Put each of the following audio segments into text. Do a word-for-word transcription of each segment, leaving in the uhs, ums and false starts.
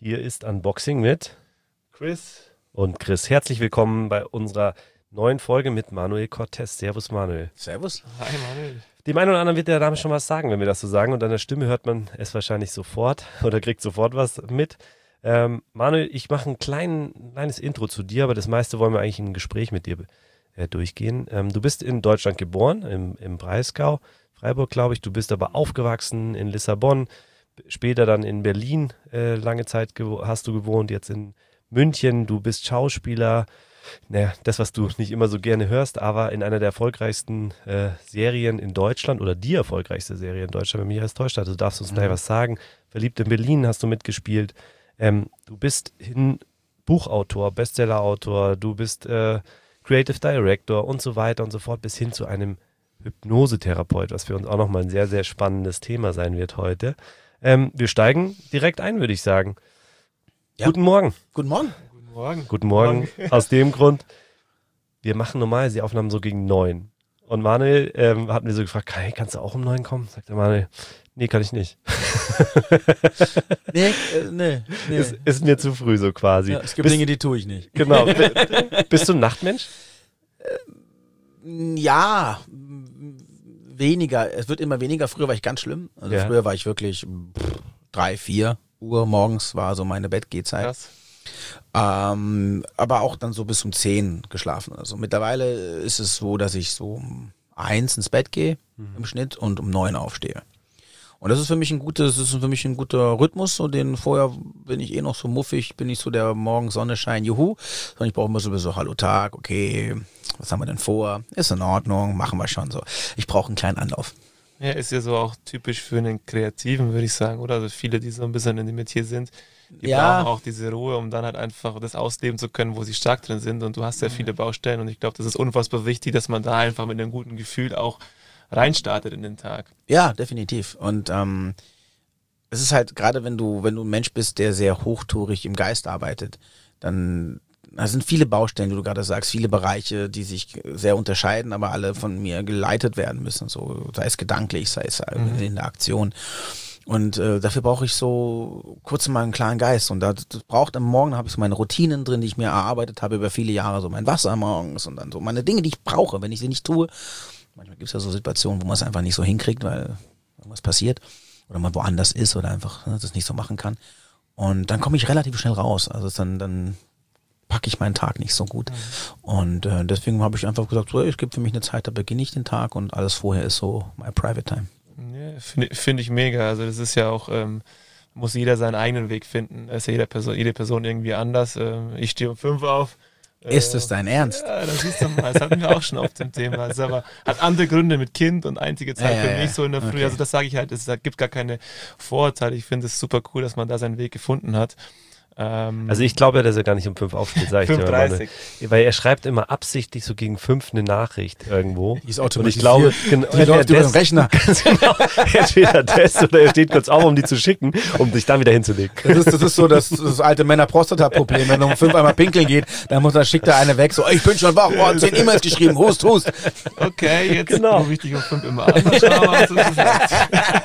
Hier ist Unboxing mit Chris und Chris. Herzlich willkommen bei unserer neuen Folge mit Manuel Cortez. Servus Manuel. Servus. Hi Manuel. Dem einen oder anderen wird der Name schon was sagen, wenn wir das so sagen. Und an der Stimme hört man es wahrscheinlich sofort oder kriegt sofort was mit. Ähm, Manuel, ich mache ein klein, kleines Intro zu dir, aber das meiste wollen wir eigentlich im Gespräch mit dir äh, durchgehen. Ähm, du bist in Deutschland geboren, im, im Breisgau, Freiburg, glaube ich. Du bist aber aufgewachsen in Lissabon, später dann in Berlin äh, lange Zeit gewo- hast du gewohnt, jetzt in München. Du bist Schauspieler. Naja, das, was du nicht immer so gerne hörst, aber in einer der erfolgreichsten äh, Serien in Deutschland oder die erfolgreichste Serie in Deutschland, wenn mich alles täuscht hat. Du darfst uns mhm. gleich was sagen. Verliebt in Berlin hast du mitgespielt. Ähm, du bist hin Buchautor, Bestsellerautor, du bist äh, Creative Director und so weiter und so fort, bis hin zu einem Hypnosetherapeut, was für uns auch nochmal ein sehr, sehr spannendes Thema sein wird heute. Ähm, wir steigen direkt ein, würde ich sagen. Ja. Guten Morgen. Guten Morgen. Guten Morgen. Guten Morgen. Aus dem Grund, wir machen normal die Aufnahmen so gegen neun. Und Manuel ähm, hat mir so gefragt, hey, kannst du auch um neun kommen? Sagt der Manuel, nee, kann ich nicht. nee, äh, nee, nee. Ist, ist mir zu früh so quasi. Ja, es gibt Bist, Dinge, die tue ich nicht. Genau. Bist du ein Nachtmensch? Ja, weniger. Es wird immer weniger. Früher war ich ganz schlimm. Also Ja. früher war ich wirklich pff, drei, vier Uhr morgens war so meine Bettgehzeit. Krass. Ähm, aber auch dann so bis um zehn geschlafen. Also mittlerweile ist es so, dass ich so um eins ins Bett gehe Mhm. im Schnitt und um neun aufstehe. Und das ist für mich ein gutes, das ist für mich ein guter Rhythmus. So den vorher bin ich eh noch so muffig, bin ich so der Morgen Sonnenschein, juhu. Sondern ich brauche immer so, so Hallo Tag, okay, was haben wir denn vor? Ist in Ordnung, machen wir schon so. Ich brauche einen kleinen Anlauf. Ja, ist ja so auch typisch für einen Kreativen, würde ich sagen, oder? Also viele, die so ein bisschen in dem Metier sind, die Ja. brauchen auch diese Ruhe, um dann halt einfach das ausleben zu können, wo sie stark drin sind. Und du hast ja viele Baustellen und ich glaube, das ist unfassbar wichtig, dass man da einfach mit einem guten Gefühl auch reinstartet in den Tag. Ja, definitiv. Und ähm, es ist halt, gerade wenn du, wenn du ein Mensch bist, der sehr hochtourig im Geist arbeitet, dann da sind viele Baustellen, wie du gerade sagst, viele Bereiche, die sich sehr unterscheiden, aber alle von mir geleitet werden müssen, so sei es gedanklich, sei es Mhm. in der Aktion. Und äh, dafür brauche ich so kurz mal einen klaren Geist. Und das, das braucht am Morgen, da habe ich so meine Routinen drin, die ich mir erarbeitet habe über viele Jahre, so mein Wasser morgens und dann so meine Dinge, die ich brauche, wenn ich sie nicht tue. Manchmal gibt es ja so Situationen, wo man es einfach nicht so hinkriegt, weil irgendwas passiert oder man woanders ist oder einfach ne, das nicht so machen kann. Und dann komme ich relativ schnell raus. Also dann, dann packe ich meinen Tag nicht so gut. Mhm. Und äh, deswegen habe ich einfach gesagt, so, es gibt für mich eine Zeit, da beginne ich den Tag und alles vorher ist so my private time. Ja, finde find ich mega. Also das ist ja auch, ähm, muss jeder seinen eigenen Weg finden. Da ist ja jede Person, jede Person irgendwie anders. Ähm, ich stehe um fünf auf. Äh, Ist es dein Ernst? Ja, das siehst du mal. Das hatten wir auch schon auf dem Thema. Das ist aber, hat andere Gründe mit Kind und einzige Zeit Ja, für ja, mich ja. so in der Früh. Okay. Also das sage ich halt, es gibt gar keine Vorurteile. Ich finde es super cool, dass man da seinen Weg gefunden hat. Ähm, Also ich glaube ja, dass er gar nicht um fünf aufsteht, sage ich dir fünf mal. Uhr dreißig. Manuel. Weil er schreibt immer absichtlich so gegen fünf eine Nachricht irgendwo. Die ist Und ich glaube, genau, die läuft über den Rechner. genau, entweder das oder er steht kurz auf, um die zu schicken, um dich dann wieder hinzulegen. Das ist, das ist so das, das alte Männer-Prostata-Problem. Wenn er um fünf einmal pinkeln geht, dann muss er, schickt er eine weg, so, ich bin schon wach, oh, zehn E-Mails geschrieben, hust, hust. Okay, jetzt Genau. rufe ich dich um fünf immer an. Mal schauen, was du sagst.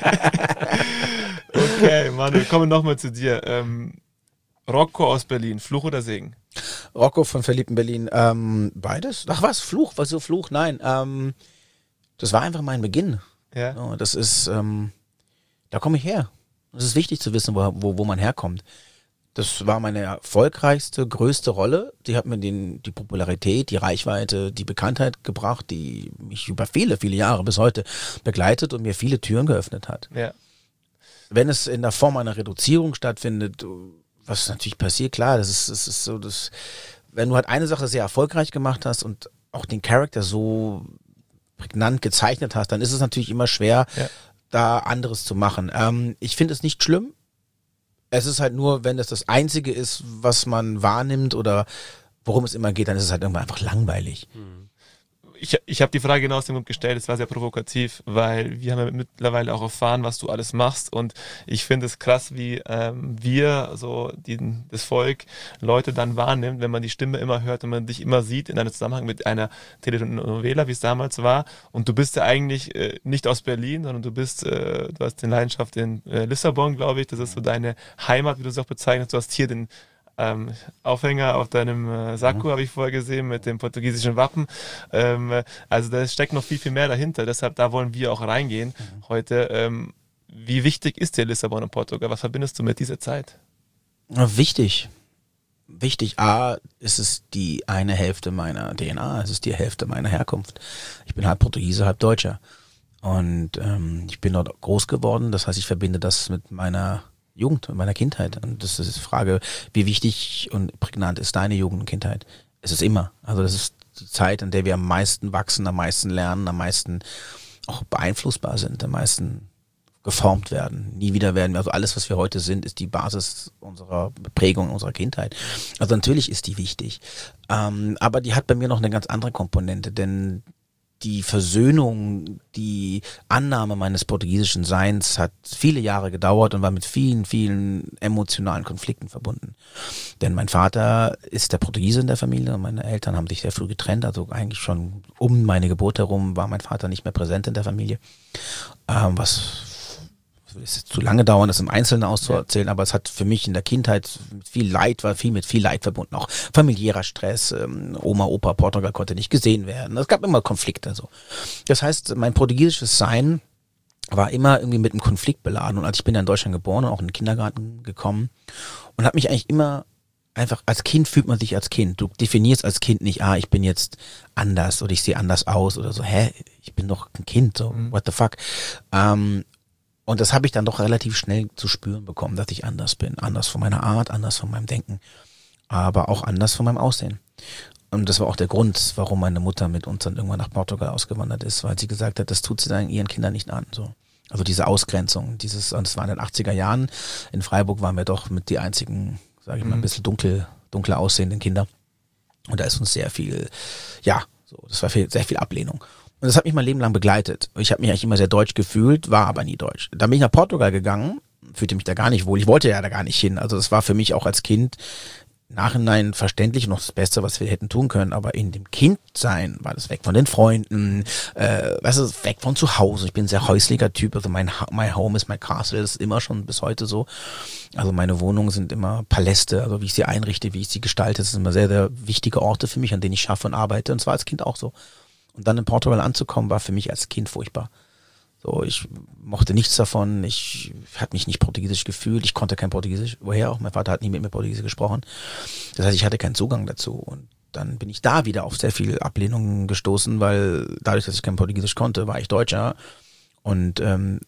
Okay, Manuel, kommen wir nochmal zu dir. Ähm, Rocco aus Berlin, Fluch oder Segen? Rocco von Verliebt in Berlin, ähm, beides? Ach was, Fluch, was so Fluch? Nein, ähm, das war einfach mein Beginn. Ja. So, das ist, ähm, da komme ich her. Es ist wichtig zu wissen, wo, wo, wo man herkommt. Das war meine erfolgreichste, größte Rolle. Die hat mir den, die Popularität, die Reichweite, die Bekanntheit gebracht, die mich über viele, viele Jahre bis heute begleitet und mir viele Türen geöffnet hat. Ja. Wenn es in der Form einer Reduzierung stattfindet, was natürlich passiert, klar, das ist, das ist so, das, wenn du halt eine Sache sehr erfolgreich gemacht hast und auch den Charakter so prägnant gezeichnet hast, dann ist es natürlich immer schwer, Ja. da anderes zu machen. Ähm, ich finde es nicht schlimm. Es ist halt nur, wenn das das Einzige ist, was man wahrnimmt oder worum es immer geht, dann ist es halt irgendwann einfach langweilig. ich, ich habe die Frage genau aus dem Grund gestellt, es war sehr provokativ, weil wir haben ja mittlerweile auch erfahren, was du alles machst und ich finde es krass, wie ähm, wir, so die, das Volk, Leute dann wahrnimmt, wenn man die Stimme immer hört und man dich immer sieht in einem Zusammenhang mit einer Telenovela, wie es damals war und du bist ja eigentlich äh, nicht aus Berlin, sondern du bist, äh, du hast den Leidenschaft in äh, Lissabon, glaube ich, das ist so deine Heimat, wie du es auch bezeichnest, du hast hier den Ähm, Aufhänger auf deinem äh, Sakko, mhm. habe ich vorher gesehen, mit dem portugiesischen Wappen. Ähm, also da steckt noch viel, viel mehr dahinter. Deshalb, da wollen wir auch reingehen mhm. heute. Ähm, wie wichtig ist dir Lissabon und Portugal? Was verbindest du mit dieser Zeit? Wichtig. Wichtig. A, ist es die eine Hälfte meiner D N A. Es ist die Hälfte meiner Herkunft. Ich bin halb Portugiese, halb Deutscher. Und ähm, ich bin dort groß geworden. Das heißt, ich verbinde das mit meiner Jugend, meiner Kindheit. Und das ist die Frage, wie wichtig und prägnant ist deine Jugend und Kindheit? Es ist immer. Also das ist die Zeit, in der wir am meisten wachsen, am meisten lernen, am meisten auch beeinflussbar sind, am meisten geformt werden. Nie wieder werden wir, also alles, was wir heute sind, ist die Basis unserer Prägung, unserer Kindheit. Also natürlich ist die wichtig. Ähm, aber die hat bei mir noch eine ganz andere Komponente, denn die Versöhnung, die Annahme meines portugiesischen Seins hat viele Jahre gedauert und war mit vielen, vielen emotionalen Konflikten verbunden. Denn mein Vater ist der Portugiese in der Familie und meine Eltern haben sich sehr früh getrennt, also eigentlich schon um meine Geburt herum war mein Vater nicht mehr präsent in der Familie, ähm, was es ist zu lange dauern, das im Einzelnen auszuerzählen, aber es hat für mich in der Kindheit mit viel Leid, war viel mit viel Leid verbunden, auch familiärer Stress, ähm, Oma, Opa, Portugal konnte nicht gesehen werden, es gab immer Konflikte. So. Das heißt, mein portugiesisches Sein war immer irgendwie mit einem Konflikt beladen und als ich bin ja in Deutschland geboren und auch in den Kindergarten gekommen und habe mich eigentlich immer einfach, als Kind fühlt man sich als Kind, du definierst als Kind nicht, ah, ich bin jetzt anders oder ich sehe anders aus oder so, hä, ich bin doch ein Kind, so, mhm. what the fuck, ähm, und das habe ich dann doch relativ schnell zu spüren bekommen, dass ich anders bin. Anders von meiner Art, anders von meinem Denken, aber auch anders von meinem Aussehen. Und das war auch der Grund, warum meine Mutter mit uns dann irgendwann nach Portugal ausgewandert ist, weil sie gesagt hat, das tut sie dann ihren Kindern nicht an. So. Also diese Ausgrenzung, dieses, und das war in den achtziger Jahren. In Freiburg waren wir doch mit die einzigen, sage ich mal, ein bisschen dunkel, dunkler aussehenden Kinder. Und da ist uns sehr viel, ja, so, das war viel, sehr viel Ablehnung. Und das hat mich mein Leben lang begleitet. Ich habe mich eigentlich immer sehr deutsch gefühlt, war aber nie deutsch. Dann bin ich nach Portugal gegangen, fühlte mich da gar nicht wohl. Ich wollte ja da gar nicht hin. Also das war für mich auch als Kind Nachhinein verständlich und noch das Beste, was wir hätten tun können. Aber in dem Kindsein war das weg von den Freunden, äh, weißt du, weg von zu Hause. Ich bin ein sehr häuslicher Typ. Also mein my home is my castle. Das ist immer schon bis heute so. Also meine Wohnungen sind immer Paläste. Also wie ich sie einrichte, wie ich sie gestalte, das sind immer sehr, sehr wichtige Orte für mich, an denen ich schaffe und arbeite. Und zwar als Kind auch so. Und dann in Portugal anzukommen, war für mich als Kind furchtbar. So, ich mochte nichts davon, ich habe mich nicht portugiesisch gefühlt, ich konnte kein Portugiesisch, woher auch, mein Vater hat nie mit mir Portugiesisch gesprochen. Das heißt, ich hatte keinen Zugang dazu. Und dann bin ich da wieder auf sehr viel Ablehnung gestoßen, weil dadurch, dass ich kein Portugiesisch konnte, war ich Deutscher. Und ähm,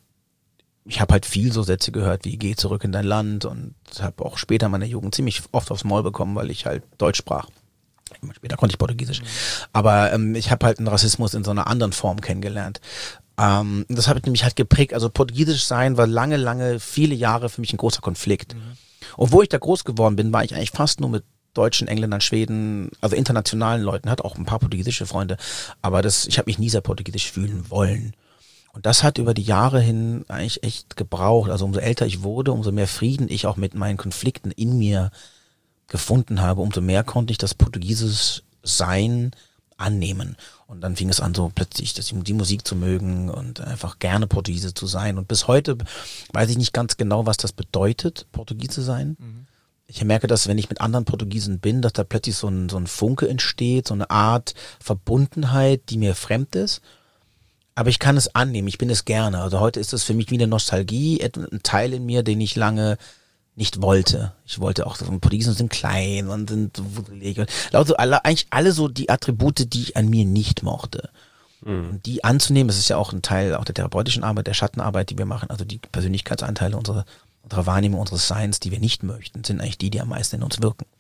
ich habe halt viel so Sätze gehört wie, geh zurück in dein Land, und habe auch später in meiner Jugend ziemlich oft aufs Maul bekommen, weil ich halt Deutsch sprach. Später konnte ich Portugiesisch. Mhm. Aber ähm, ich habe halt einen Rassismus in so einer anderen Form kennengelernt. Ähm, das hat mich halt geprägt. Also Portugiesisch sein war lange, lange, viele Jahre für mich ein großer Konflikt. Mhm. Und wo ich da groß geworden bin, war ich eigentlich fast nur mit Deutschen, Engländern, Schweden, also internationalen Leuten. Hat auch ein paar portugiesische Freunde. Aber das, ich habe mich nie sehr portugiesisch fühlen wollen. Und das hat über die Jahre hin eigentlich echt gebraucht. Also umso älter ich wurde, umso mehr Frieden ich auch mit meinen Konflikten in mir gefunden habe, umso mehr konnte ich das portugiesische Sein annehmen. Und dann fing es an, so plötzlich das, die Musik zu mögen und einfach gerne Portugiese zu sein. Und bis heute weiß ich nicht ganz genau, was das bedeutet, Portugiese sein. Mhm. Ich merke, dass wenn ich mit anderen Portugiesen bin, dass da plötzlich so ein, so ein Funke entsteht, so eine Art Verbundenheit, die mir fremd ist. Aber ich kann es annehmen, ich bin es gerne. Also heute ist es für mich wie eine Nostalgie, ein Teil in mir, den ich lange nicht wollte. Ich wollte auch, so Portugiesen sind klein und sind wuddelig und also alle, eigentlich alle so die Attribute, die ich an mir nicht mochte. Mhm. Und die anzunehmen, das ist ja auch ein Teil auch der therapeutischen Arbeit, der Schattenarbeit, die wir machen, also die Persönlichkeitsanteile unserer, unserer Wahrnehmung, unseres Seins, die wir nicht möchten, sind eigentlich die, die am meisten in uns wirken.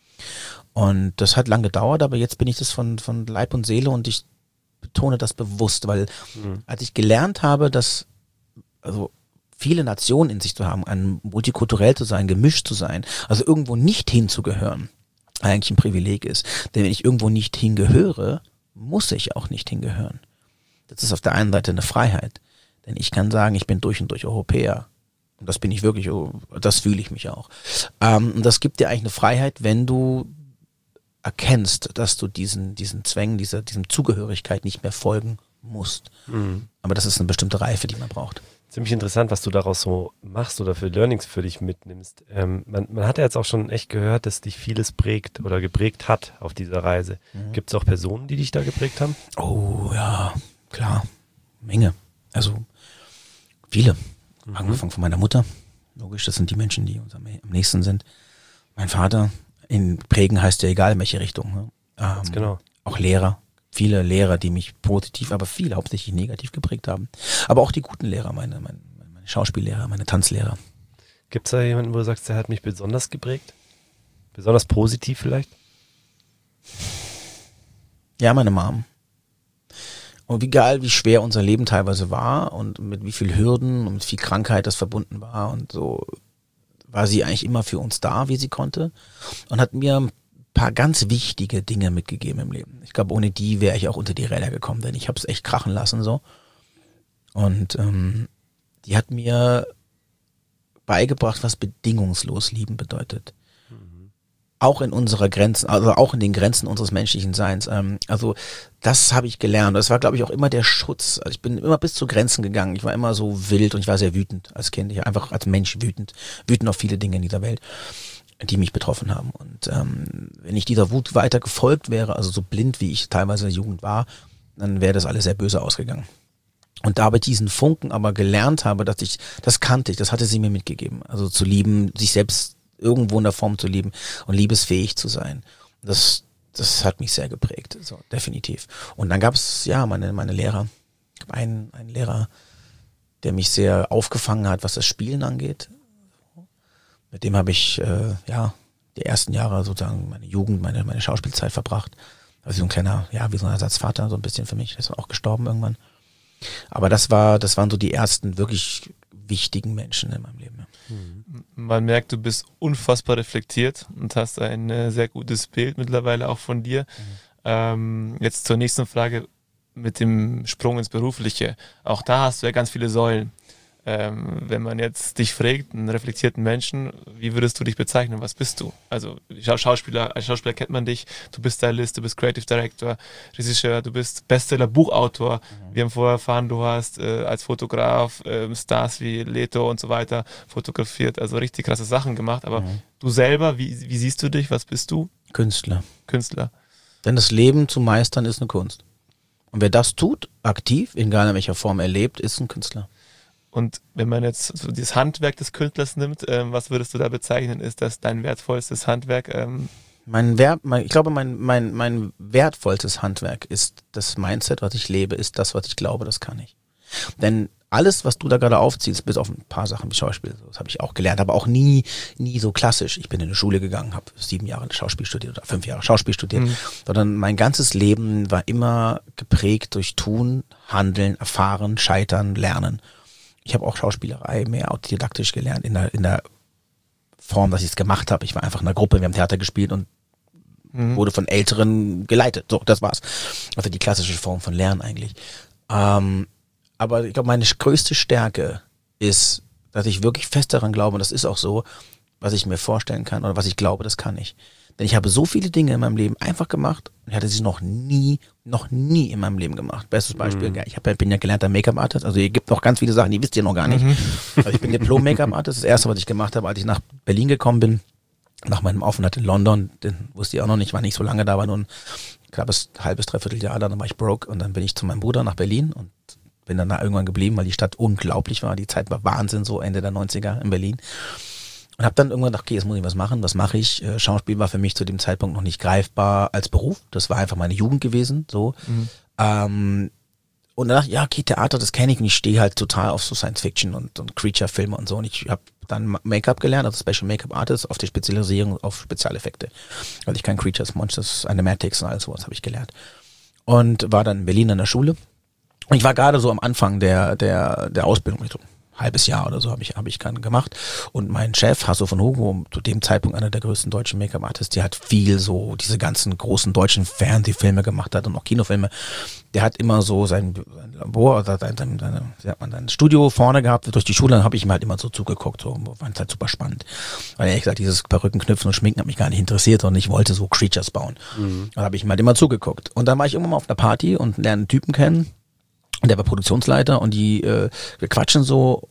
Und das hat lang gedauert, aber jetzt bin ich das von, von Leib und Seele, und ich betone das bewusst, weil mhm. als ich gelernt habe, dass, also viele Nationen in sich zu haben, ein multikulturell zu sein, gemischt zu sein, also irgendwo nicht hinzugehören, eigentlich ein Privileg ist. Denn wenn ich irgendwo nicht hingehöre, muss ich auch nicht hingehören. Das ist auf der einen Seite eine Freiheit, denn ich kann sagen, ich bin durch und durch Europäer. Und das bin ich wirklich, das fühle ich mich auch. Ähm, und das gibt dir eigentlich eine Freiheit, wenn du erkennst, dass du diesen, diesen Zwängen, dieser, diesem Zugehörigkeit nicht mehr folgen musst. Mhm. Aber das ist eine bestimmte Reife, die man braucht. Ziemlich interessant, was du daraus so machst oder für Learnings für dich mitnimmst. Ähm, man, man hat ja jetzt auch schon echt gehört, dass dich vieles prägt oder geprägt hat auf dieser Reise. Mhm. Gibt es auch Personen, die dich da geprägt haben? Oh ja, klar. Menge. Also viele. Mhm. Angefangen von meiner Mutter. Logisch, das sind die Menschen, die uns am, am nächsten sind. Mein Vater. In prägen heißt ja egal, in welche Richtung. Ne? Ähm, genau. Auch Lehrer. Viele Lehrer, die mich positiv, aber viele hauptsächlich negativ geprägt haben. Aber auch die guten Lehrer, meine, meine, meine Schauspiellehrer, meine Tanzlehrer. Gibt es da jemanden, wo du sagst, der hat mich besonders geprägt? Besonders positiv vielleicht? Ja, meine Mom. Und egal, wie schwer unser Leben teilweise war und mit wie viel Hürden und mit viel Krankheit das verbunden war und so, war sie eigentlich immer für uns da, wie sie konnte. Und hat mir paar ganz wichtige Dinge mitgegeben im Leben. Ich glaube, ohne die wäre ich auch unter die Räder gekommen, denn ich habe es echt krachen lassen so. Und ähm, die hat mir beigebracht, was bedingungslos lieben bedeutet. Mhm. Auch in unserer Grenzen, also auch in den Grenzen unseres menschlichen Seins. Ähm, also das habe ich gelernt. Das war, glaube ich, auch immer der Schutz. Also ich bin immer bis zu Grenzen gegangen. Ich war immer so wild und ich war sehr wütend als Kind. Ich war einfach als Mensch wütend. Wütend auf viele Dinge in dieser Welt, die mich betroffen haben. Und ähm, wenn ich dieser Wut weiter gefolgt wäre, also so blind, wie ich teilweise in der Jugend war, dann wäre das alles sehr böse ausgegangen. Und da ich diesen Funken aber gelernt habe, dass ich, das kannte ich, das hatte sie mir mitgegeben. Also zu lieben, sich selbst irgendwo in der Form zu lieben und liebesfähig zu sein. Das, das hat mich sehr geprägt, so definitiv. Und dann gab es, ja, meine, meine Lehrer. Einen, einen Lehrer, der mich sehr aufgefangen hat, was das Spielen angeht. Mit dem habe ich äh, ja die ersten Jahre sozusagen meine Jugend, meine meine Schauspielzeit verbracht. Also so ein kleiner, ja, wie so ein Ersatzvater, so ein bisschen für mich. Der ist auch gestorben irgendwann. Aber das war, das waren so die ersten wirklich wichtigen Menschen in meinem Leben. Man merkt, du bist unfassbar reflektiert und hast ein äh, sehr gutes Bild mittlerweile auch von dir. Mhm. Ähm, jetzt zur nächsten Frage mit dem Sprung ins Berufliche. Auch da hast du ja ganz viele Säulen. Ähm, wenn man jetzt dich fragt, einen reflektierten Menschen, wie würdest du dich bezeichnen? Was bist du? Also Schauspieler, als Schauspieler kennt man dich, du bist Stylist, du bist Creative Director, Regisseur, du bist Bestseller, Buchautor. Mhm. Wir haben vorher erfahren, du hast äh, als Fotograf äh, Stars wie Leto und so weiter fotografiert, also richtig krasse Sachen gemacht. Aber mhm. du selber, wie, wie siehst du dich? Was bist du? Künstler. Künstler. Denn das Leben zu meistern ist eine Kunst. Und wer das tut, aktiv, egal in welcher Form er lebt, ist ein Künstler. Und wenn man jetzt so das Handwerk des Künstlers nimmt, ähm, was würdest du da bezeichnen? Ist das dein wertvollstes Handwerk? Ähm? Mein Wert, mein, ich glaube, mein, mein, mein wertvollstes Handwerk ist das Mindset, was ich lebe, ist das, was ich glaube, das kann ich. Denn alles, was du da gerade aufziehst, bis auf ein paar Sachen wie Schauspiel, das habe ich auch gelernt, aber auch nie, nie so klassisch. Ich bin in eine Schule gegangen, habe sieben Jahre Schauspiel studiert oder fünf Jahre Schauspiel studiert, mhm. sondern mein ganzes Leben war immer geprägt durch Tun, Handeln, Erfahren, Scheitern, Lernen. Ich habe auch Schauspielerei mehr autodidaktisch gelernt, in der, in der Form, dass ich es gemacht habe. Ich war einfach in einer Gruppe, wir haben Theater gespielt und mhm. wurde von Älteren geleitet. So, das war's. Also die klassische Form von Lernen eigentlich. Ähm, aber ich glaube, meine größte Stärke ist, dass ich wirklich fest daran glaube, und das ist auch so, was ich mir vorstellen kann oder was ich glaube, das kann ich. Denn ich habe so viele Dinge in meinem Leben einfach gemacht und ich hatte sie noch nie, noch nie in meinem Leben gemacht. Bestes Beispiel, mhm. ich hab, bin ja gelernter Make-up-Artist, also ihr gibt noch ganz viele Sachen, die wisst ihr noch gar nicht. Mhm. Also ich bin Diplom-Make-up-Artist, das erste, was ich gemacht habe, als ich nach Berlin gekommen bin, nach meinem Aufenthalt in London, den wusste ich auch noch nicht, war nicht so lange da, war nur ein knappes halbes, dreiviertel Jahr da, dann war ich broke und dann bin ich zu meinem Bruder nach Berlin und bin dann da irgendwann geblieben, weil die Stadt unglaublich war, die Zeit war Wahnsinn, so Ende der neunziger in Berlin. Und habe dann irgendwann gedacht, okay, jetzt muss ich was machen. Was mache ich? Äh, Schauspiel war für mich zu dem Zeitpunkt noch nicht greifbar als Beruf. Das war einfach meine Jugend gewesen. So. Mhm. Ähm, und dann dachte ich, ja, okay, Theater, das kenne ich. Und ich stehe halt total auf so Science-Fiction und, und Creature-Filme und so. Und ich habe dann Make-up gelernt, also Special Make-up Artist, auf die Spezialisierung auf Spezialeffekte. Also ich kann Creatures, Monsters, Animatics und alles sowas habe ich gelernt. Und war dann in Berlin an der Schule. Und ich war gerade so am Anfang der, der, der Ausbildung. Ich so, halbes Jahr oder so habe ich, habe ich gemacht. Und mein Chef, Hasso von Hugo, zu dem Zeitpunkt einer der größten deutschen Make-up-Artists, der hat viel so diese ganzen großen deutschen Fernsehfilme gemacht hat und auch Kinofilme. Der hat immer so sein, sein Labor oder sein, sein, sein, sein, sein Studio vorne gehabt durch die Schule. Dann habe ich ihm halt immer so zugeguckt. So fand es halt super spannend. Weil ehrlich gesagt, dieses Perückenknüpfen und Schminken hat mich gar nicht interessiert und ich wollte so Creatures bauen. Mhm. Dann habe ich ihm halt immer zugeguckt. Und dann war ich irgendwann mal auf einer Party und lerne einen Typen kennen. Und der war Produktionsleiter und die, äh, wir quatschen so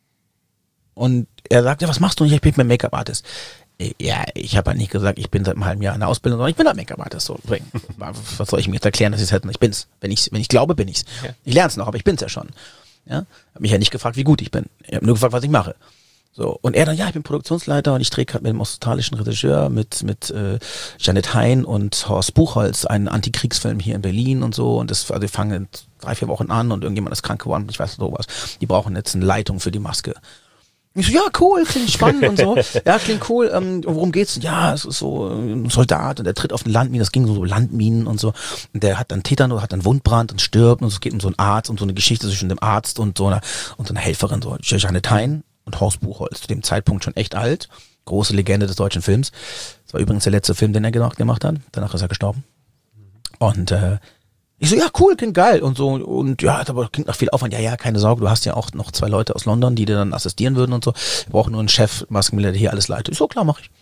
und er sagt, ja, was machst du? Und ich bin Make-up-Artist. Ja, ich habe halt nicht gesagt, ich bin seit einem halben Jahr in der Ausbildung, sondern ich bin halt Make-up-Artist. So, was soll ich mir jetzt erklären, dass ich halt, ich bin's. Wenn ich wenn ich glaube, bin ich's. Ja. Ich lerne es noch, aber ich bin's ja schon. Ja, habe mich ja nicht gefragt, wie gut ich bin. Ich habe nur gefragt, was ich mache. So, und er dann, ja, ich bin Produktionsleiter und ich drehe gerade mit dem australischen Regisseur, mit mit äh, Janet Hein und Horst Buchholz einen Antikriegsfilm hier in Berlin und so. Und das, also wir fangen in drei, vier Wochen an und irgendjemand ist krank geworden, ich weiß nicht sowas. Die brauchen jetzt eine Leitung für die Maske. Ich so, ja, cool, klingt spannend und so. Ja, klingt cool. Ähm, worum geht's? Ja, es ist so ein Soldat und der tritt auf eine Landmine. Das ging so, so Landminen und so. Und der hat dann Tetanus, hat dann Wundbrand und stirbt. Und es geht um so einen Arzt und so eine Geschichte zwischen dem Arzt und so einer und so einer Helferin, so Janet Hein und Horst Buchholz. Zu dem Zeitpunkt schon echt alt. Große Legende des deutschen Films. Das war übrigens der letzte Film, den er gemacht hat. Danach ist er gestorben. Und äh, ich so, ja, cool, klingt geil und so und ja, aber klingt noch viel Aufwand. Ja, ja, keine Sorge, du hast ja auch noch zwei Leute aus London, die dir dann assistieren würden und so. Wir brauchen nur einen Chef, Maskenbildner, der hier alles leitet. Ich so, klar, mache ich.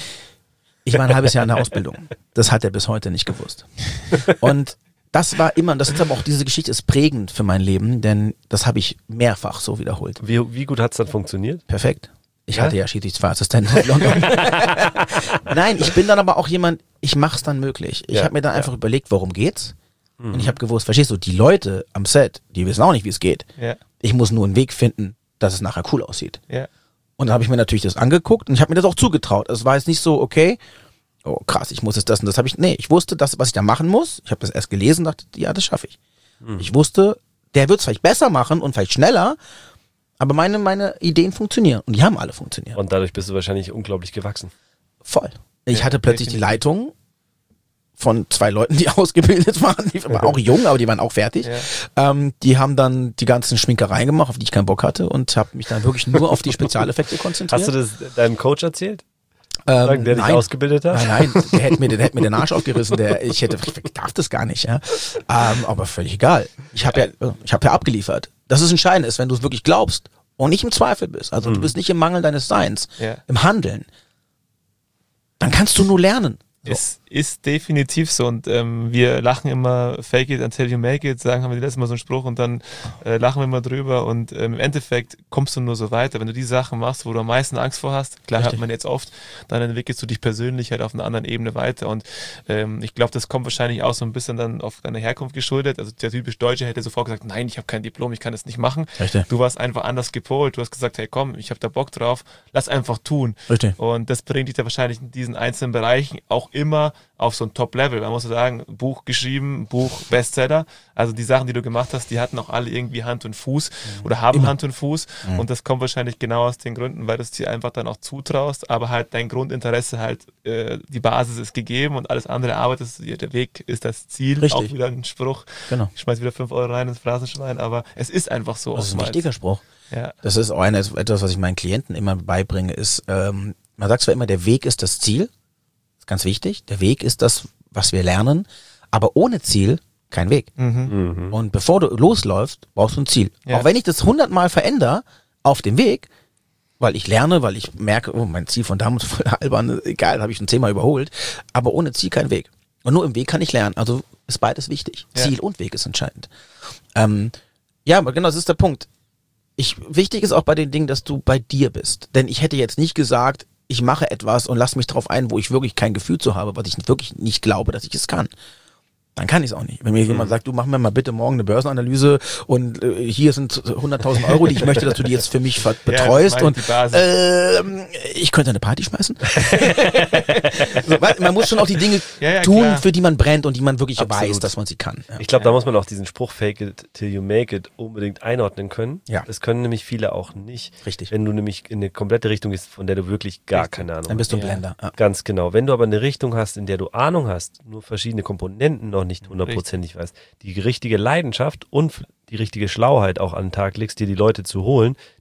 Ich war ein halbes Jahr in der Ausbildung. Das hat er bis heute nicht gewusst. Und das war immer, das ist aber auch, diese Geschichte ist prägend für mein Leben, denn das habe ich mehrfach so wiederholt. Wie, wie gut hat's dann funktioniert? Perfekt. Ich ja? hatte ja schließlich zwei Assistenten in London. Nein, ich bin dann aber auch jemand, ich mach's dann möglich. Ich ja, habe mir dann einfach ja. überlegt, worum geht's? Mhm. Und ich habe gewusst, verstehst du, die Leute am Set, die wissen auch nicht, wie es geht. Ja. Ich muss nur einen Weg finden, dass es nachher cool aussieht. Ja. Und dann habe ich mir natürlich das angeguckt und ich habe mir das auch zugetraut. Es war jetzt nicht so, okay, oh krass, ich muss jetzt das und das habe ich, nee, ich wusste, das, was ich da machen muss. Ich habe das erst gelesen und dachte, ja, das schaffe ich. Mhm. Ich wusste, der wird es vielleicht besser machen und vielleicht schneller, aber meine, meine Ideen funktionieren und die haben alle funktioniert. Und dadurch bist du wahrscheinlich unglaublich gewachsen. Voll. Ich ja, hatte plötzlich die Leitung von zwei Leuten, die ausgebildet waren, die waren auch jung, aber die waren auch fertig. Ja. Ähm, die haben dann die ganzen Schminkereien gemacht, auf die ich keinen Bock hatte und habe mich dann wirklich nur auf die Spezialeffekte konzentriert. Hast du das deinem Coach erzählt? Ähm, der dich nein, ausgebildet hat? Nein, nein, der hätte mir, der hätte mir den Arsch aufgerissen. Der, ich hätte, ich darf das gar nicht, ja. Ähm, aber völlig egal. Ich habe ja, ich habe ja abgeliefert. Das ist entscheidend, ist, wenn du es wirklich glaubst und nicht im Zweifel bist. Also mhm. du bist nicht im Mangel deines Seins, ja. im Handeln. Dann kannst du nur lernen. So. Es ist definitiv so und ähm, wir lachen immer fake it until you make it, sagen haben wir letztes Mal so einen Spruch und dann äh, lachen wir immer drüber und ähm, im Endeffekt kommst du nur so weiter. Wenn du die Sachen machst, wo du am meisten Angst vor hast, klar Richtig. Hört man jetzt oft, dann entwickelst du dich persönlich halt auf einer anderen Ebene weiter und ähm, ich glaube, das kommt wahrscheinlich auch so ein bisschen dann auf deine Herkunft geschuldet. Also der typisch Deutsche hätte sofort gesagt, nein, ich habe kein Diplom, ich kann das nicht machen. Richtig. Du warst einfach anders gepolt, du hast gesagt, hey komm, ich habe da Bock drauf, lass einfach tun. Richtig. Und das bringt dich da wahrscheinlich in diesen einzelnen Bereichen auch immer auf so ein Top-Level. Man muss sagen, Buch geschrieben, Buch Bestseller. Also die Sachen, die du gemacht hast, die hatten auch alle irgendwie Hand und Fuß mhm. oder haben Immer. Hand und Fuß. Mhm. Und das kommt wahrscheinlich genau aus den Gründen, weil du es dir einfach dann auch zutraust, aber halt dein Grundinteresse halt, äh, die Basis ist gegeben und alles andere arbeitest du dir. Der Weg ist das Ziel. Richtig. Auch wieder ein Spruch. Genau. Ich schmeiß wieder fünf Euro rein ins Phrasenschwein, aber es ist einfach so. Das ist ein wichtiger Spruch. Ja. Das ist auch eine, etwas, was ich meinen Klienten immer beibringe, ist, ähm, man sagt zwar immer, der Weg ist das Ziel. Ganz wichtig, der Weg ist das, was wir lernen, aber ohne Ziel kein Weg. Mhm. Mhm. Und bevor du losläufst, brauchst du ein Ziel. Ja. Auch wenn ich das hundertmal verändere auf dem Weg, weil ich lerne, weil ich merke, oh, mein Ziel von damals voll albern, egal, habe ich schon zehnmal überholt, aber ohne Ziel kein Weg. Und nur im Weg kann ich lernen. Also ist beides wichtig. Ja. Ziel und Weg ist entscheidend. Ähm, ja, aber genau, das ist der Punkt. Ich, wichtig ist auch bei den Dingen, dass du bei dir bist. Denn ich hätte jetzt nicht gesagt, ich mache etwas und lasse mich darauf ein, wo ich wirklich kein Gefühl zu habe, was ich wirklich nicht glaube, dass ich es kann. Dann kann ich es auch nicht. Wenn mir mhm. jemand sagt, du mach mir mal bitte morgen eine Börsenanalyse und äh, hier sind hunderttausend Euro, die ich möchte, dass du die jetzt für mich betreust ja, und äh, ich könnte eine Party schmeißen. So, weil, man muss schon auch die Dinge ja, ja, tun, klar. für die man brennt und die man wirklich Absolut. weiß, dass man sie kann. Ja. Ich glaube, da muss man auch diesen Spruch fake it till you make it unbedingt einordnen können. Ja. Das können nämlich viele auch nicht. Richtig. Wenn du nämlich in eine komplette Richtung gehst, von der du wirklich gar Richtig. keine Ahnung hast. Dann bist du ein Blender. Ja. Ganz genau. Wenn du aber eine Richtung hast, in der du Ahnung hast, nur verschiedene Komponenten noch nicht hundertprozentig weißt, die richtige Leidenschaft und die richtige Schlauheit auch an den Tag legst, dir die Leute zu holen,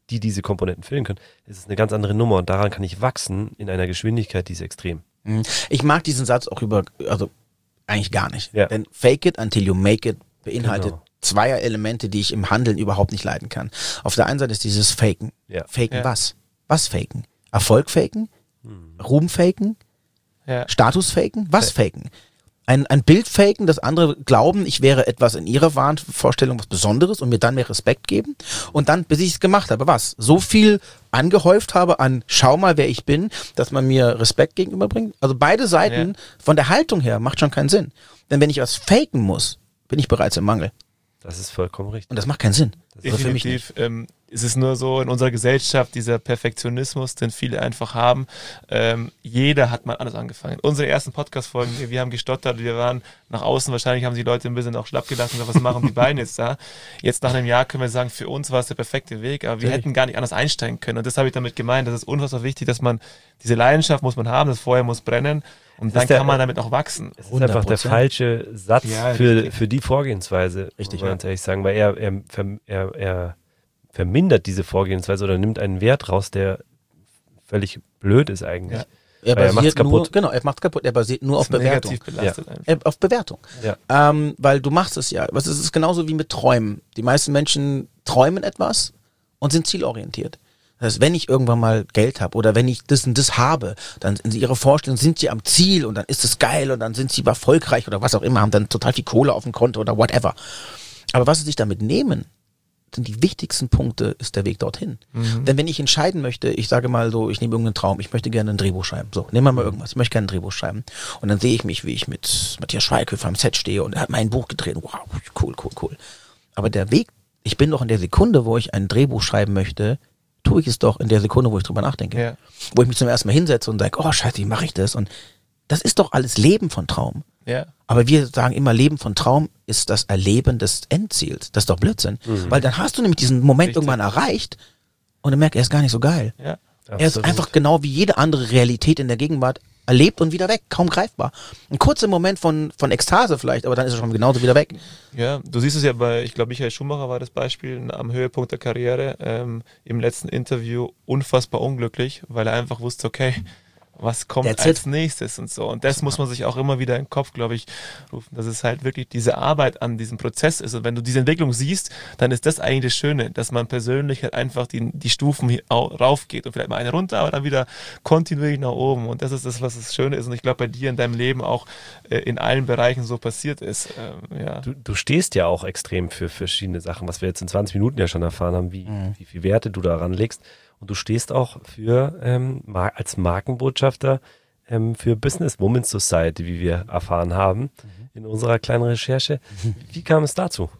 die diese Komponenten füllen können, ist es eine ganz andere Nummer und daran kann ich wachsen in einer Geschwindigkeit, die ist extrem. Ich mag diesen Satz auch über, also eigentlich gar nicht. Ja. Denn fake it until you make it beinhaltet Genau. zweier Elemente, die ich im Handeln überhaupt nicht leiden kann. Auf der einen Seite ist dieses Faken. Ja. Faken Ja. was? Was faken? Erfolg faken? Ruhm faken? Ja. Status faken? Was faken? Ein, ein Bild faken, dass andere glauben, ich wäre etwas in ihrer Wahnvorstellung was Besonderes und mir dann mehr Respekt geben. Und dann, bis ich es gemacht habe, was? So viel angehäuft habe an schau mal, wer ich bin, dass man mir Respekt gegenüberbringt. Also beide Seiten Ja. von der Haltung her macht schon keinen Sinn. Denn wenn ich was faken muss, bin ich bereits im Mangel. Das ist vollkommen richtig. Und das macht keinen Sinn. Also für mich nicht. Definitiv. Ähm, es ist nur so in unserer Gesellschaft, dieser Perfektionismus, den viele einfach haben. Ähm, jeder hat mal anders angefangen. Unsere ersten Podcast-Folgen, wir, wir haben gestottert, wir waren nach außen, wahrscheinlich haben die Leute ein bisschen auch schlapp gelassen, gesagt, was machen die Beine jetzt da? Jetzt nach einem Jahr können wir sagen, für uns war es der perfekte Weg, aber wir Natürlich. hätten gar nicht anders einsteigen können. Und das habe ich damit gemeint. Das ist unfassbar wichtig, dass man, diese Leidenschaft muss man haben, das Feuer muss brennen und dann ist der- kann man damit auch wachsen. Es ist einfach der hundert Prozent. falsche Satz Ja, für, richtig. für die Vorgehensweise, Richtig, muss man ja. ganz ehrlich sagen, weil er, er, verm- er, er vermindert diese Vorgehensweise oder nimmt einen Wert raus, der völlig blöd ist eigentlich. Ja. Er Weil er macht's basiert nur, kaputt. genau, er macht kaputt. Er basiert nur auf Das ist Bewertung. negativ belastet einfach. Äh, Auf Bewertung. Ja. Ähm, weil du machst es ja. Was ist es genauso wie mit Träumen. Die meisten Menschen träumen etwas und sind zielorientiert. Das heißt, wenn ich irgendwann mal Geld habe oder wenn ich das und das habe, dann in ihrer Vorstellung sind sie am Ziel und dann ist es geil und dann sind sie erfolgreich oder was auch immer, haben dann total viel Kohle auf dem Konto oder whatever. Aber was sie sich damit nehmen, sind die wichtigsten Punkte, ist der Weg dorthin. Denn wenn ich entscheiden möchte, ich sage mal so, ich nehme irgendeinen Traum, ich möchte gerne ein Drehbuch schreiben. So, nehmen wir mal irgendwas, ich möchte gerne ein Drehbuch schreiben. Und dann sehe ich mich, wie ich mit Matthias Schweighöfer am Set stehe und er hat mein Buch gedreht. Wow, cool, cool, cool. Aber der Weg, ich bin doch in der Sekunde, wo ich ein Drehbuch schreiben möchte, tue ich es doch in der Sekunde, wo ich drüber nachdenke. Ja. Wo ich mich zum ersten Mal hinsetze und sage, oh scheiße, wie mache ich das? Und das ist doch alles Leben von Traum. Ja. Aber wir sagen immer, Leben von Traum ist das Erleben des Endziels. Das ist doch Blödsinn. Weil dann hast du nämlich diesen Moment Richtig. irgendwann erreicht und dann merkst, er ist gar nicht so geil. Ja. Er ist einfach genau wie jede andere Realität in der Gegenwart erlebt und wieder weg, kaum greifbar. Ein kurzer Moment von, von Ekstase vielleicht, aber dann ist er schon genauso wieder weg. Ja, du siehst es ja bei, ich glaube, Michael Schumacher war das Beispiel am Höhepunkt der Karriere, ähm, im letzten Interview unfassbar unglücklich, weil er einfach wusste, okay, was kommt That's als it. nächstes und so. Und das muss man sich auch immer wieder in den Kopf, glaube ich, rufen, dass es halt wirklich diese Arbeit an diesem Prozess ist. Und wenn du diese Entwicklung siehst, dann ist das eigentlich das Schöne, dass man persönlich halt einfach die, die Stufen hier au- raufgeht und vielleicht mal eine runter, aber dann wieder kontinuierlich nach oben. Und das ist das, was das Schöne ist. Und ich glaube, bei dir in deinem Leben auch äh, in allen Bereichen so passiert ist. Ähm, ja. Du, du stehst ja auch extrem für verschiedene Sachen, was wir jetzt in zwanzig Minuten ja schon erfahren haben, wie, Mhm. wie viel Werte du daran legst. Und du stehst auch für ähm, mar- als Markenbotschafter ähm, für Business Women Society, wie wir erfahren haben in unserer kleinen Recherche. Wie kam es dazu?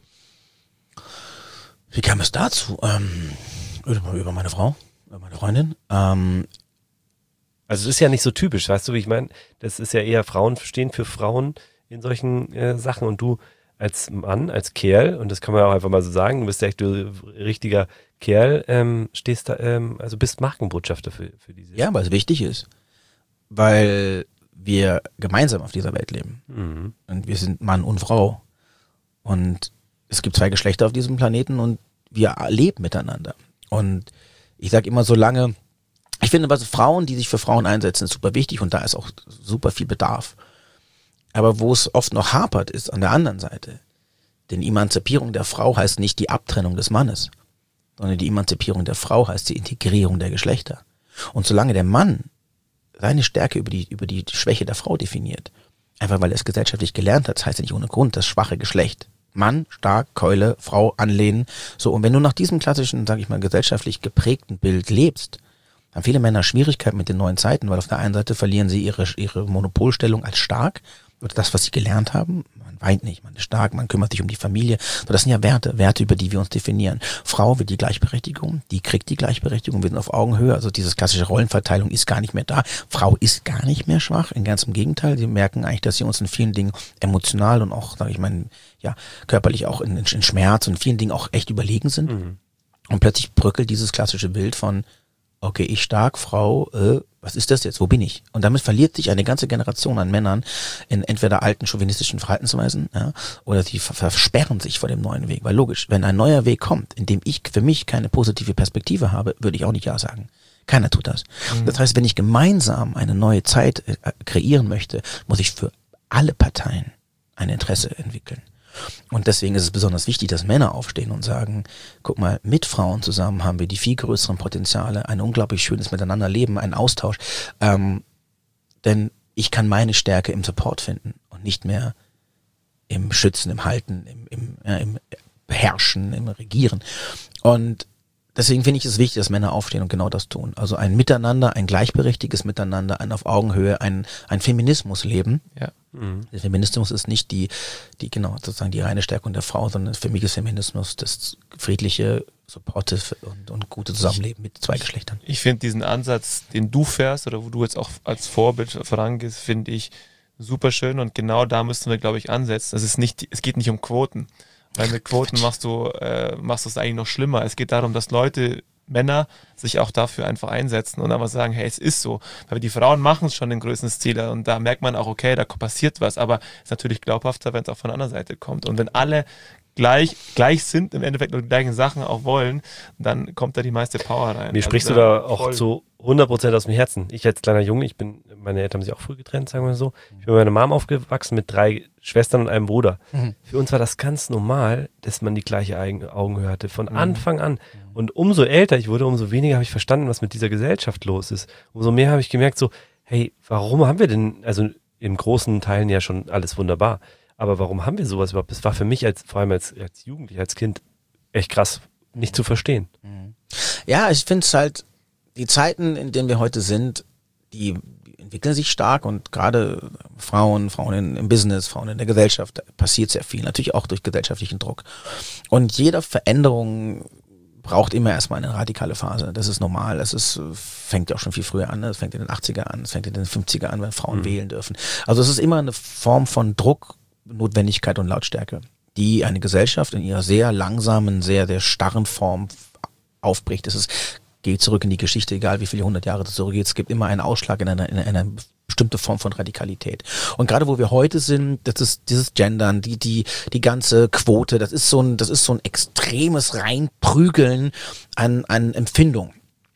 Wie kam es dazu? Ähm, über, über meine Frau, über meine Freundin. Ähm, Also es ist ja nicht so typisch, weißt du, wie ich meine? Das ist ja eher Frauen stehen für Frauen in solchen äh, Sachen und du als Mann, als Kerl, und das kann man auch einfach mal so sagen, du bist ja echt ein richtiger Kerl, ähm, stehst da, ähm, also bist Markenbotschafter für, für diese. ja, weil es wichtig ist. Weil wir gemeinsam auf dieser Welt leben. Mhm. Und wir sind Mann und Frau. Und es gibt zwei Geschlechter auf diesem Planeten und wir leben miteinander. Und ich sage immer, solange, ich finde, was Frauen, die sich für Frauen einsetzen, ist super wichtig und da ist auch super viel Bedarf. Aber wo es oft noch hapert, ist an der anderen Seite. Denn Emanzipierung der Frau heißt nicht die Abtrennung des Mannes, sondern die Emanzipierung der Frau heißt die Integrierung der Geschlechter. Und solange der Mann seine Stärke über die, über die Schwäche der Frau definiert, einfach weil er es gesellschaftlich gelernt hat, das heißt ja nicht ohne Grund, das schwache Geschlecht. Mann, stark, Keule, Frau, anlehnen. So, und wenn du nach diesem klassischen, sage ich mal, gesellschaftlich geprägten Bild lebst, haben viele Männer Schwierigkeiten mit den neuen Zeiten, weil auf der einen Seite verlieren sie ihre, ihre Monopolstellung als stark, oder das, was sie gelernt haben. Man weint nicht, man ist stark, man kümmert sich um die Familie. So, das sind ja Werte, Werte, über die wir uns definieren. Frau will die Gleichberechtigung, die kriegt die Gleichberechtigung, wir sind auf Augenhöhe. Also diese klassische Rollenverteilung ist gar nicht mehr da. Frau ist gar nicht mehr schwach, in ganz im Gegenteil. Sie merken eigentlich, dass sie uns in vielen Dingen emotional und auch, sage ich mal, ja, körperlich auch in, in Schmerz und in vielen Dingen auch echt überlegen sind. Mhm. Und plötzlich bröckelt dieses klassische Bild von, okay, ich stark, Frau, äh, was ist das jetzt? Wo bin ich? Und damit verliert sich eine ganze Generation an Männern in entweder alten chauvinistischen Verhaltensweisen, ja, oder die ver- versperren sich vor dem neuen Weg. Weil logisch, wenn ein neuer Weg kommt, in dem ich für mich keine positive Perspektive habe, würde ich auch nicht Ja sagen. Keiner tut das. Mhm. Das heißt, wenn ich gemeinsam eine neue Zeit äh, kreieren möchte, muss ich für alle Parteien ein Interesse entwickeln. Und deswegen ist es besonders wichtig, dass Männer aufstehen und sagen, guck mal, mit Frauen zusammen haben wir die viel größeren Potenziale, ein unglaublich schönes Miteinanderleben, einen Austausch. Ähm, denn ich kann meine Stärke im Support finden und nicht mehr im Schützen, im Halten, im, im, ja, im Beherrschen, im Regieren. Und deswegen finde ich es wichtig, dass Männer aufstehen und genau das tun. Also ein Miteinander, ein gleichberechtigtes Miteinander, ein auf Augenhöhe, ein, ein Feminismus leben. Ja. Mhm. Der Feminismus ist nicht die, die, genau, sozusagen die reine Stärkung der Frau, sondern für mich ist Feminismus das friedliche, supportive und, und gute Zusammenleben mit zwei Geschlechtern. Ich finde diesen Ansatz, den du fährst oder wo du jetzt auch als Vorbild vorangehst, finde ich super schön und genau da müssen wir, glaube ich, ansetzen. Das ist nicht, es geht nicht um Quoten. Weil mit Quoten machst du äh, machst du es eigentlich noch schlimmer. Es geht darum, dass Leute, Männer, sich auch dafür einfach einsetzen und einfach sagen, hey, es ist so. Weil die Frauen machen es schon den größten Stil und da merkt man auch, okay, da passiert was, aber es ist natürlich glaubhafter, wenn es auch von der anderen Seite kommt. Und wenn alle gleich gleich sind, im Endeffekt nur die gleichen Sachen auch wollen, dann kommt da die meiste Power rein. Mir also sprichst da du da auch zu hundert Prozent aus dem Herzen. Ich als kleiner Junge, ich bin, meine Eltern haben sich auch früh getrennt, sagen wir so. Ich bin mit meiner Mom aufgewachsen mit drei Schwestern und einem Bruder. Mhm. Für uns war das ganz normal, dass man die gleiche Augenhöhe hatte, von mhm. Anfang an. Und umso älter ich wurde, umso weniger habe ich verstanden, was mit dieser Gesellschaft los ist. Umso mehr habe ich gemerkt so, hey, warum haben wir denn, also im großen Teilen ja schon alles wunderbar, aber warum haben wir sowas überhaupt? Das war für mich als, vor allem als, als Jugendlicher, als Kind echt krass, nicht zu verstehen. Ja, ich finde es halt, die Zeiten, in denen wir heute sind, die entwickeln sich stark und gerade Frauen, Frauen in, im Business, Frauen in der Gesellschaft, da passiert sehr viel, natürlich auch durch gesellschaftlichen Druck. Und jede Veränderung braucht immer erstmal eine radikale Phase. Das ist normal. Das ist, fängt ja auch schon viel früher an. Es fängt in den achtziger an, es fängt in den fünfziger an, wenn Frauen mhm. wählen dürfen. Also es ist immer eine Form von Druck, Notwendigkeit und Lautstärke, die eine Gesellschaft in ihrer sehr langsamen, sehr, sehr starren Form aufbricht. Es ist, geht zurück in die Geschichte, egal wie viele hundert Jahre das zurückgeht. Es gibt immer einen Ausschlag in einer, in einer bestimmte Form von Radikalität. Und gerade wo wir heute sind, das ist dieses Gendern, die, die, die ganze Quote, das ist so ein, das ist so ein extremes Reinprügeln an, an Empfindung.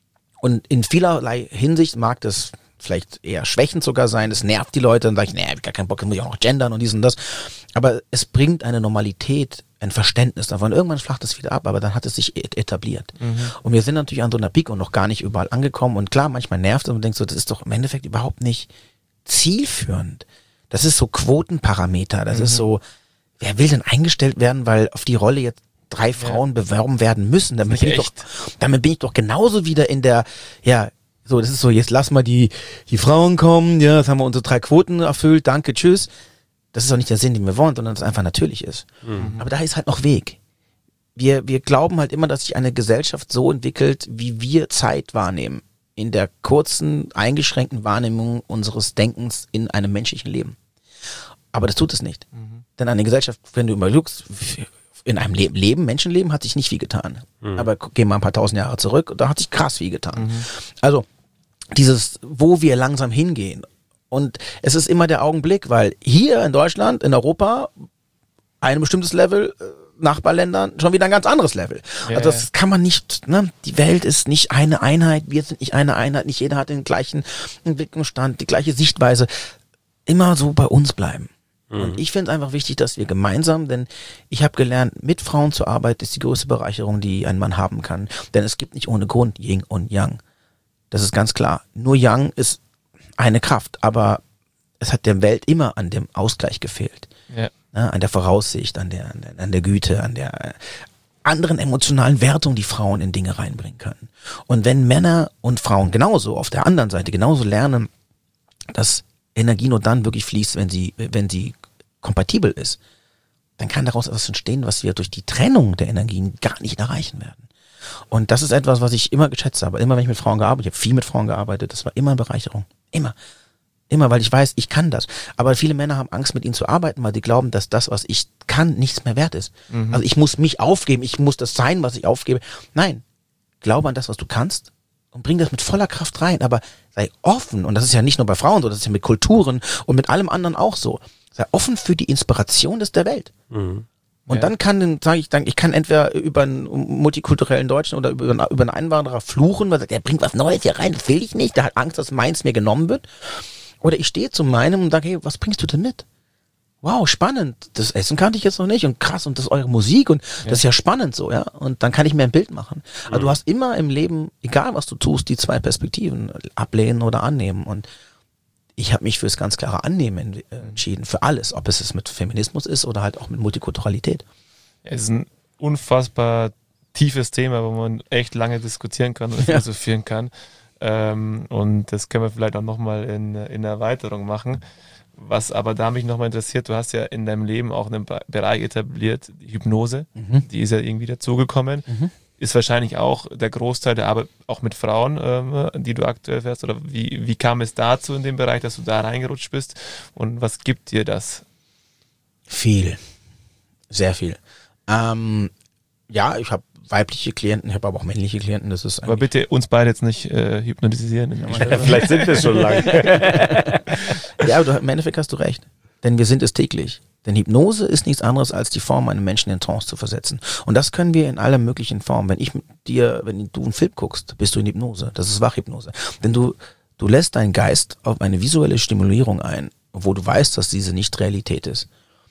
Und in vielerlei Hinsicht mag das vielleicht eher schwächend sogar sein, es nervt die Leute, dann sage ich, nee, hab ich gar keinen Bock, dann muss ich auch noch gendern und dies und das. Aber es bringt eine Normalität, ein Verständnis davon. Irgendwann flacht es wieder ab, aber dann hat es sich etabliert. Mhm. Und wir sind natürlich an so einer Peak und noch gar nicht überall angekommen. Und klar, manchmal nervt es und man denkt so, das ist doch im Endeffekt überhaupt nicht zielführend. Das ist so Quotenparameter, das mhm. ist so, wer will denn eingestellt werden, weil auf die Rolle jetzt drei Frauen ja. bewerben werden müssen? Damit bin, ich doch, damit bin ich doch genauso wieder in der, ja, so, das ist so, jetzt lass mal die, die Frauen kommen, ja, jetzt haben wir unsere drei Quoten erfüllt, danke, tschüss. Das ist auch nicht der Sinn, den wir wollen, sondern das einfach natürlich ist. Mhm. Aber da ist halt noch Weg. Wir, wir glauben halt immer, dass sich eine Gesellschaft so entwickelt, wie wir Zeit wahrnehmen. In der kurzen, eingeschränkten Wahrnehmung unseres Denkens in einem menschlichen Leben. Aber das tut es nicht. Mhm. Denn eine Gesellschaft, wenn du überlegst, in einem Leben, Leben, Menschenleben hat sich nicht viel getan. Mhm. Aber gehen wir ein paar tausend Jahre zurück, da hat sich krass viel getan. Mhm. Also dieses, wo wir langsam hingehen. Und es ist immer der Augenblick, weil hier in Deutschland, in Europa, ein bestimmtes Level, Nachbarländern schon wieder ein ganz anderes Level. Ja, also das ja. kann man nicht, ne? Die Welt ist nicht eine Einheit, wir sind nicht eine Einheit, nicht jeder hat den gleichen Entwicklungsstand, die gleiche Sichtweise. Immer so bei uns bleiben. Und ich finde es einfach wichtig, dass wir gemeinsam, denn ich habe gelernt, mit Frauen zu arbeiten, ist die größte Bereicherung, die ein Mann haben kann. Denn es gibt nicht ohne Grund Yin und Yang. Das ist ganz klar. Nur Yang ist eine Kraft, aber es hat der Welt immer an dem Ausgleich gefehlt. Ja. Ja, an der Voraussicht, an der, an der, an der Güte, an der anderen emotionalen Wertung, die Frauen in Dinge reinbringen können. Und wenn Männer und Frauen genauso auf der anderen Seite genauso lernen, dass Energie nur dann wirklich fließt, wenn sie, wenn sie kompatibel ist, dann kann daraus etwas entstehen, was wir durch die Trennung der Energien gar nicht erreichen werden. Und das ist etwas, was ich immer geschätzt habe. Immer wenn ich mit Frauen gearbeitet habe, ich habe viel mit Frauen gearbeitet, das war immer eine Bereicherung. Immer. Immer, weil ich weiß, ich kann das. Aber viele Männer haben Angst, mit ihnen zu arbeiten, weil sie glauben, dass das, was ich kann, nichts mehr wert ist. Mhm. Also ich muss mich aufgeben, ich muss das sein, was ich aufgebe. Nein, glaube an das, was du kannst und bring das mit voller Kraft rein, aber sei offen, und das ist ja nicht nur bei Frauen so, das ist ja mit Kulturen und mit allem anderen auch so. Sei offen für die Inspiration des der Welt. Mhm. Und ja. dann kann, sage ich dann, ich kann entweder über einen multikulturellen Deutschen oder über, über einen Einwanderer fluchen, weil der bringt was Neues hier rein, das will ich nicht, der hat Angst, dass meins mir genommen wird. Oder ich stehe zu meinem und sage, hey, was bringst du denn mit? Wow, spannend, das Essen kannte ich jetzt noch nicht und krass und das ist eure Musik und ja. das ist ja spannend so, ja. Und dann kann ich mir ein Bild machen. Aber mhm. du hast immer im Leben, egal was du tust, die zwei Perspektiven, ablehnen oder annehmen. Und ich habe mich für das ganz klare Annehmen entschieden, für alles, ob es es mit Feminismus ist oder halt auch mit Multikulturalität. Es ist ein unfassbar tiefes Thema, wo man echt lange diskutieren kann und Ja. philosophieren kann. Ähm, und das können wir vielleicht auch nochmal in, in Erweiterung machen. Was aber da mich nochmal interessiert, du hast ja in deinem Leben auch einen Bereich etabliert, die Hypnose, Mhm. die ist ja irgendwie dazugekommen. Mhm. Ist wahrscheinlich auch der Großteil der Arbeit auch mit Frauen, ähm, die du aktuell fährst? Oder wie, wie kam es dazu in dem Bereich, dass du da reingerutscht bist? Und was gibt dir das? Viel. Sehr viel. Ähm, ja, ich habe weibliche Klienten, ich habe aber auch männliche Klienten, das ist Aber bitte uns beide jetzt nicht äh, hypnotisieren. Vielleicht sind wir schon lang. Ja, du, im Endeffekt hast du recht. Denn wir sind es täglich. Denn Hypnose ist nichts anderes als die Form, einen Menschen in Trance zu versetzen. Und das können wir in aller möglichen Formen. Wenn ich mit dir, wenn du einen Film guckst, bist du in Hypnose. Das ist Wachhypnose. Denn du, du lässt deinen Geist auf eine visuelle Stimulierung ein, wo du weißt, dass diese nicht Realität ist.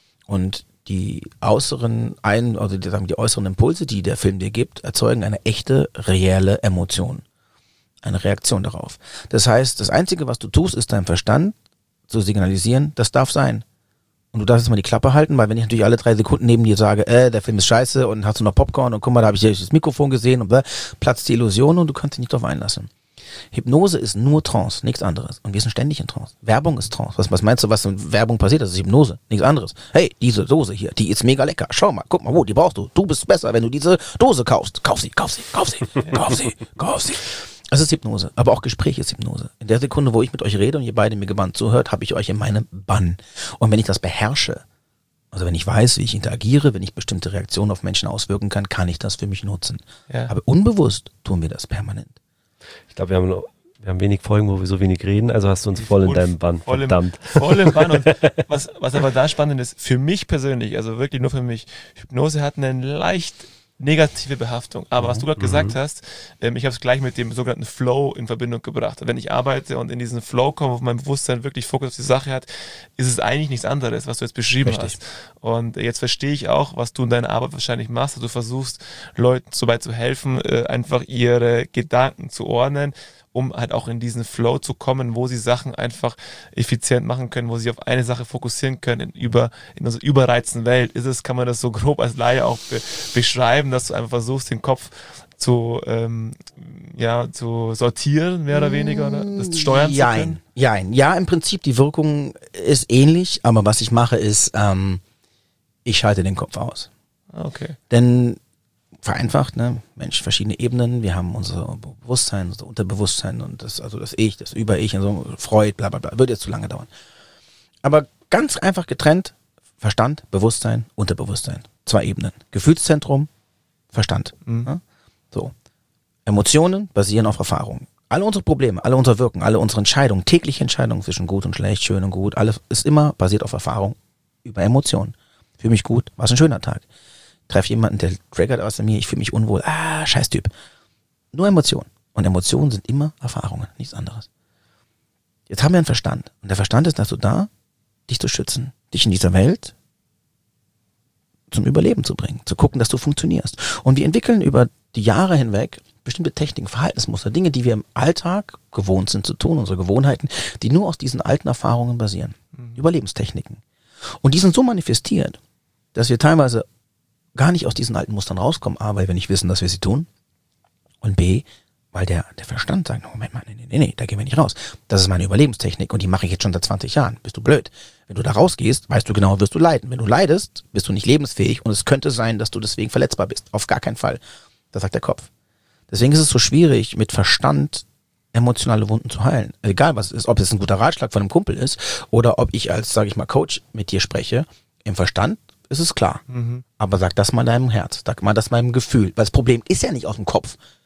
Und die äußeren ein, also die, sagen wir, die äußeren Impulse, die der Film dir gibt, erzeugen eine echte, reelle Emotion. Eine Reaktion darauf. Das heißt, das Einzige, was du tust, ist deinem Verstand zu signalisieren, das darf sein. Und du darfst jetzt mal die Klappe halten, weil wenn ich natürlich alle drei Sekunden neben dir sage, äh, der Film ist scheiße und hast du noch Popcorn und guck mal, da habe ich hier das Mikrofon gesehen und bläh, platzt die Illusion und du kannst dich nicht drauf einlassen. Hypnose ist nur Trance, nichts anderes. Und wir sind ständig in Trance. Werbung ist Trance. Was, was meinst du, was in Werbung passiert? Das ist Hypnose, nichts anderes. Hey, diese Dose hier, die ist mega lecker. Schau mal, guck mal, wo, die brauchst du. Du bist besser, wenn du diese Dose kaufst. Kauf sie, kauf sie, kauf sie, kauf sie, kauf sie. Das ist Hypnose, aber auch Gespräch ist Hypnose. In der Sekunde, wo ich mit euch rede und ihr beide mir gebannt zuhört, habe ich euch in meinem Bann. Und wenn ich das beherrsche, also wenn ich weiß, wie ich interagiere, wenn ich bestimmte Reaktionen auf Menschen auswirken kann, kann ich das für mich nutzen. Ja. Aber unbewusst tun wir das permanent. Ich glaube, wir haben, noch- wir haben wenig Folgen, wo wir so wenig reden, also hast du uns voll in deinem Bann. Voll im, Verdammt. voll im Bann. Und was, was aber da spannend ist, für mich persönlich, also wirklich nur für mich, Hypnose hat eine leicht negative Behaftung. Aber was du gerade gesagt hast, ähm, ich habe es gleich mit dem sogenannten Flow in Verbindung gebracht. Wenn ich arbeite und in diesen Flow komme, wo mein Bewusstsein wirklich Fokus auf die Sache hat, ist es eigentlich nichts anderes, was du jetzt beschrieben Richtig. hast. Und jetzt verstehe ich auch, was du in deiner Arbeit wahrscheinlich machst. Du versuchst, Leuten so weit zu helfen, äh, einfach ihre Gedanken zu ordnen, um halt auch in diesen Flow zu kommen, wo sie Sachen einfach effizient machen können, wo sie auf eine Sache fokussieren können. In, über, in unserer überreizten Welt ist es, kann man das so grob als Laie auch be beschreiben, dass du einfach versuchst, den Kopf zu, ähm, ja, zu sortieren, mehr oder weniger, oder das steuern Jein, zu können. jein. Ja, im Prinzip, die Wirkung ist ähnlich, aber was ich mache ist, ähm, ich schalte den Kopf aus. Ah, okay. Denn vereinfacht, ne, Mensch, verschiedene Ebenen, wir haben unser Bewusstsein, unser Unterbewusstsein und das, also das Ich, das Über-Ich, also Freud, bla bla bla, wird jetzt zu lange dauern. Aber ganz einfach getrennt, Verstand, Bewusstsein, Unterbewusstsein. Zwei Ebenen. Gefühlszentrum, Verstand. Mhm. Ja? So. Emotionen basieren auf Erfahrung. Alle unsere Probleme, alle unser Wirken, alle unsere Entscheidungen, tägliche Entscheidungen zwischen gut und schlecht, schön und gut, alles ist immer basiert auf Erfahrung über Emotionen. Fühle mich gut, war es ein schöner Tag. Treffe jemanden, der triggert aus mir, ich fühle mich unwohl, ah, scheiß Typ. Nur Emotionen. Und Emotionen sind immer Erfahrungen, nichts anderes. Jetzt haben wir einen Verstand. Und der Verstand ist dazu da, dich zu schützen, dich in dieser Welt zum Überleben zu bringen, zu gucken, dass du funktionierst. Und wir entwickeln über die Jahre hinweg bestimmte Techniken, Verhaltensmuster, Dinge, die wir im Alltag gewohnt sind zu tun, unsere Gewohnheiten, die nur aus diesen alten Erfahrungen basieren. Mhm. Überlebenstechniken. Und die sind so manifestiert, dass wir teilweise gar nicht aus diesen alten Mustern rauskommen, A, weil wir nicht wissen, dass wir sie tun, und B, weil der, der Verstand sagt, Moment mal, nee, nee, nee, da gehen wir nicht raus. Das ist meine Überlebenstechnik und die mache ich jetzt schon seit zwanzig Jahren. Bist du blöd? Wenn du da rausgehst, weißt du genau, wirst du leiden. Wenn du leidest, bist du nicht lebensfähig und es könnte sein, dass du deswegen verletzbar bist. Auf gar keinen Fall. Das sagt der Kopf. Deswegen ist es so schwierig, mit Verstand emotionale Wunden zu heilen. Egal was es ist, ob es ein guter Ratschlag von einem Kumpel ist oder ob ich als, sage ich mal, Coach mit dir spreche, im Verstand ist es klar. Mhm. Aber sag das mal deinem Herz, sag mal das meinem Gefühl. Weil das Problem ist ja nicht aus dem Kopf.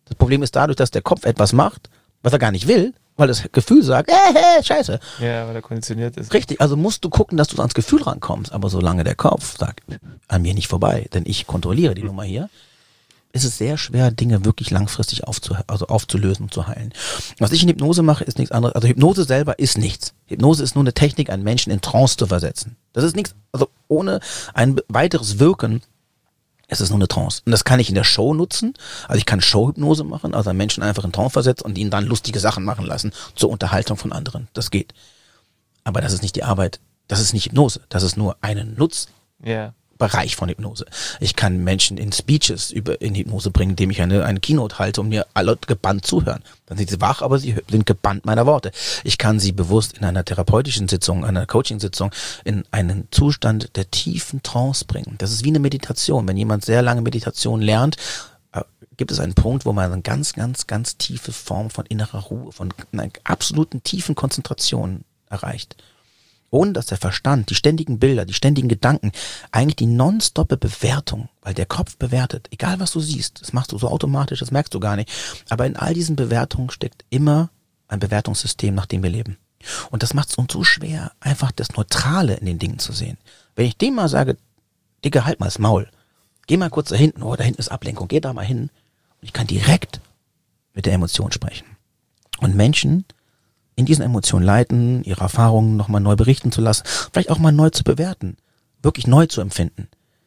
Das Problem ist dadurch, dass der Kopf etwas macht, was er gar nicht will, weil das Gefühl sagt, äh, äh, scheiße. Ja, weil er konditioniert ist. Richtig, also musst du gucken, dass du ans Gefühl rankommst. Aber solange der Kopf sagt, an mir nicht vorbei, denn ich kontrolliere die mhm. Nummer hier, ist es sehr schwer, Dinge wirklich langfristig aufzu also aufzulösen und zu heilen. Was ich in Hypnose mache, ist nichts anderes. Also Hypnose selber ist nichts. Hypnose ist nur eine Technik, einen Menschen in Trance zu versetzen. Das ist nichts, also ohne ein weiteres Wirken, es ist nur eine Trance. Und das kann ich in der Show nutzen. Also ich kann Showhypnose machen, also einen Menschen einfach in Trance versetzen und ihn dann lustige Sachen machen lassen zur Unterhaltung von anderen. Das geht. Aber das ist nicht die Arbeit. Das ist nicht Hypnose. Das ist nur ein Nutzbereich yeah. von Hypnose. Ich kann Menschen in Speeches über, in Hypnose bringen, indem ich eine, eine Keynote halte und mir alle gebannt zuhören. Dann sind sie wach, aber sie sind gebannt meiner Worte. Ich kann sie bewusst in einer therapeutischen Sitzung, einer Coaching-Sitzung in einen Zustand der tiefen Trance bringen. Das ist wie eine Meditation. Wenn jemand sehr lange Meditation lernt, gibt es einen Punkt, wo man eine ganz, ganz, ganz tiefe Form von innerer Ruhe, von einer absoluten tiefen Konzentration erreicht. Ohne dass der Verstand, die ständigen Bilder, die ständigen Gedanken, eigentlich die nonstoppe Bewertung, weil der Kopf bewertet, egal was du siehst, das machst du so automatisch, das merkst du gar nicht, aber in all diesen Bewertungen steckt immer ein Bewertungssystem, nach dem wir leben. Und das macht es uns so schwer, einfach das Neutrale in den Dingen zu sehen. Wenn ich dem mal sage, Digga, halt mal das Maul, geh mal kurz da hinten, oh, da hinten ist Ablenkung, geh da mal hin, und ich kann direkt mit der Emotion sprechen. Und Menschen in diesen Emotionen leiten, ihre Erfahrungen nochmal neu berichten zu lassen, vielleicht auch mal neu zu bewerten, wirklich neu zu empfinden.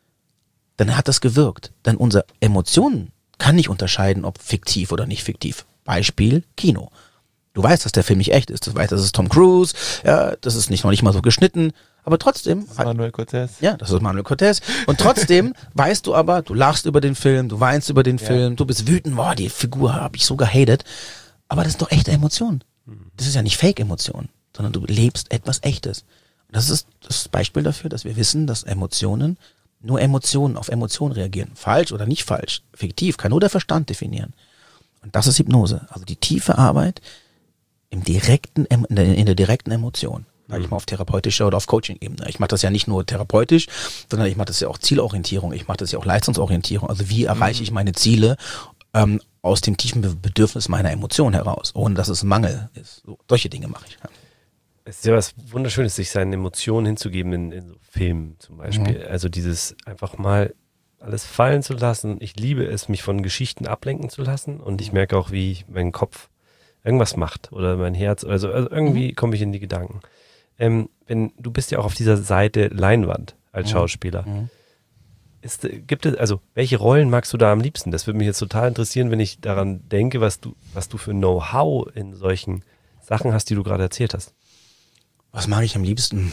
Dann hat das gewirkt. Denn unsere Emotionen kann nicht unterscheiden, ob fiktiv oder nicht fiktiv. Beispiel Kino. Du weißt, dass der Film nicht echt ist. Du weißt, das ist Tom Cruise, ja, das ist nicht noch nicht mal so geschnitten, aber trotzdem. Das ist Manuel Cortez. Ja, das ist Manuel Cortez. Und trotzdem weißt du aber, du lachst über den Film, du weinst über den ja. Film, du bist wütend, boah, die Figur habe ich so gehatet. Aber das ist doch echte Emotion. Das ist ja nicht Fake-Emotion, sondern du lebst etwas Echtes. Und das ist das Beispiel dafür, dass wir wissen, dass Emotionen nur Emotionen auf Emotionen reagieren. Falsch oder nicht falsch, fiktiv, kann nur der Verstand definieren. Und das ist Hypnose. Also die tiefe Arbeit im direkten, in der, in der direkten Emotion. Sag ich mal auf therapeutischer oder auf Coaching-Ebene. Ich mache das ja nicht nur therapeutisch, sondern ich mache das ja auch Zielorientierung, ich mache das ja auch Leistungsorientierung. Also wie erreiche ich meine Ziele ähm, aus dem tiefen Bedürfnis meiner Emotion heraus, ohne dass es Mangel ist. So, solche Dinge mache ich. Es ist ja was Wunderschönes, sich seinen Emotionen hinzugeben in, in so Filmen zum Beispiel. Mhm. Also dieses einfach mal alles fallen zu lassen. Ich liebe es, mich von Geschichten ablenken zu lassen und ich merke auch, wie mein Kopf irgendwas macht oder mein Herz. Also, also irgendwie mhm. komme ich in die Gedanken. Ähm, wenn, du bist ja auch auf dieser Seite Leinwand als Schauspieler. Mhm. Ist, gibt es, also welche Rollen magst du da am liebsten? Das würde mich jetzt total interessieren, wenn ich daran denke, was du, was du für Know-how in solchen Sachen hast, die du gerade erzählt hast. Was mag ich am liebsten?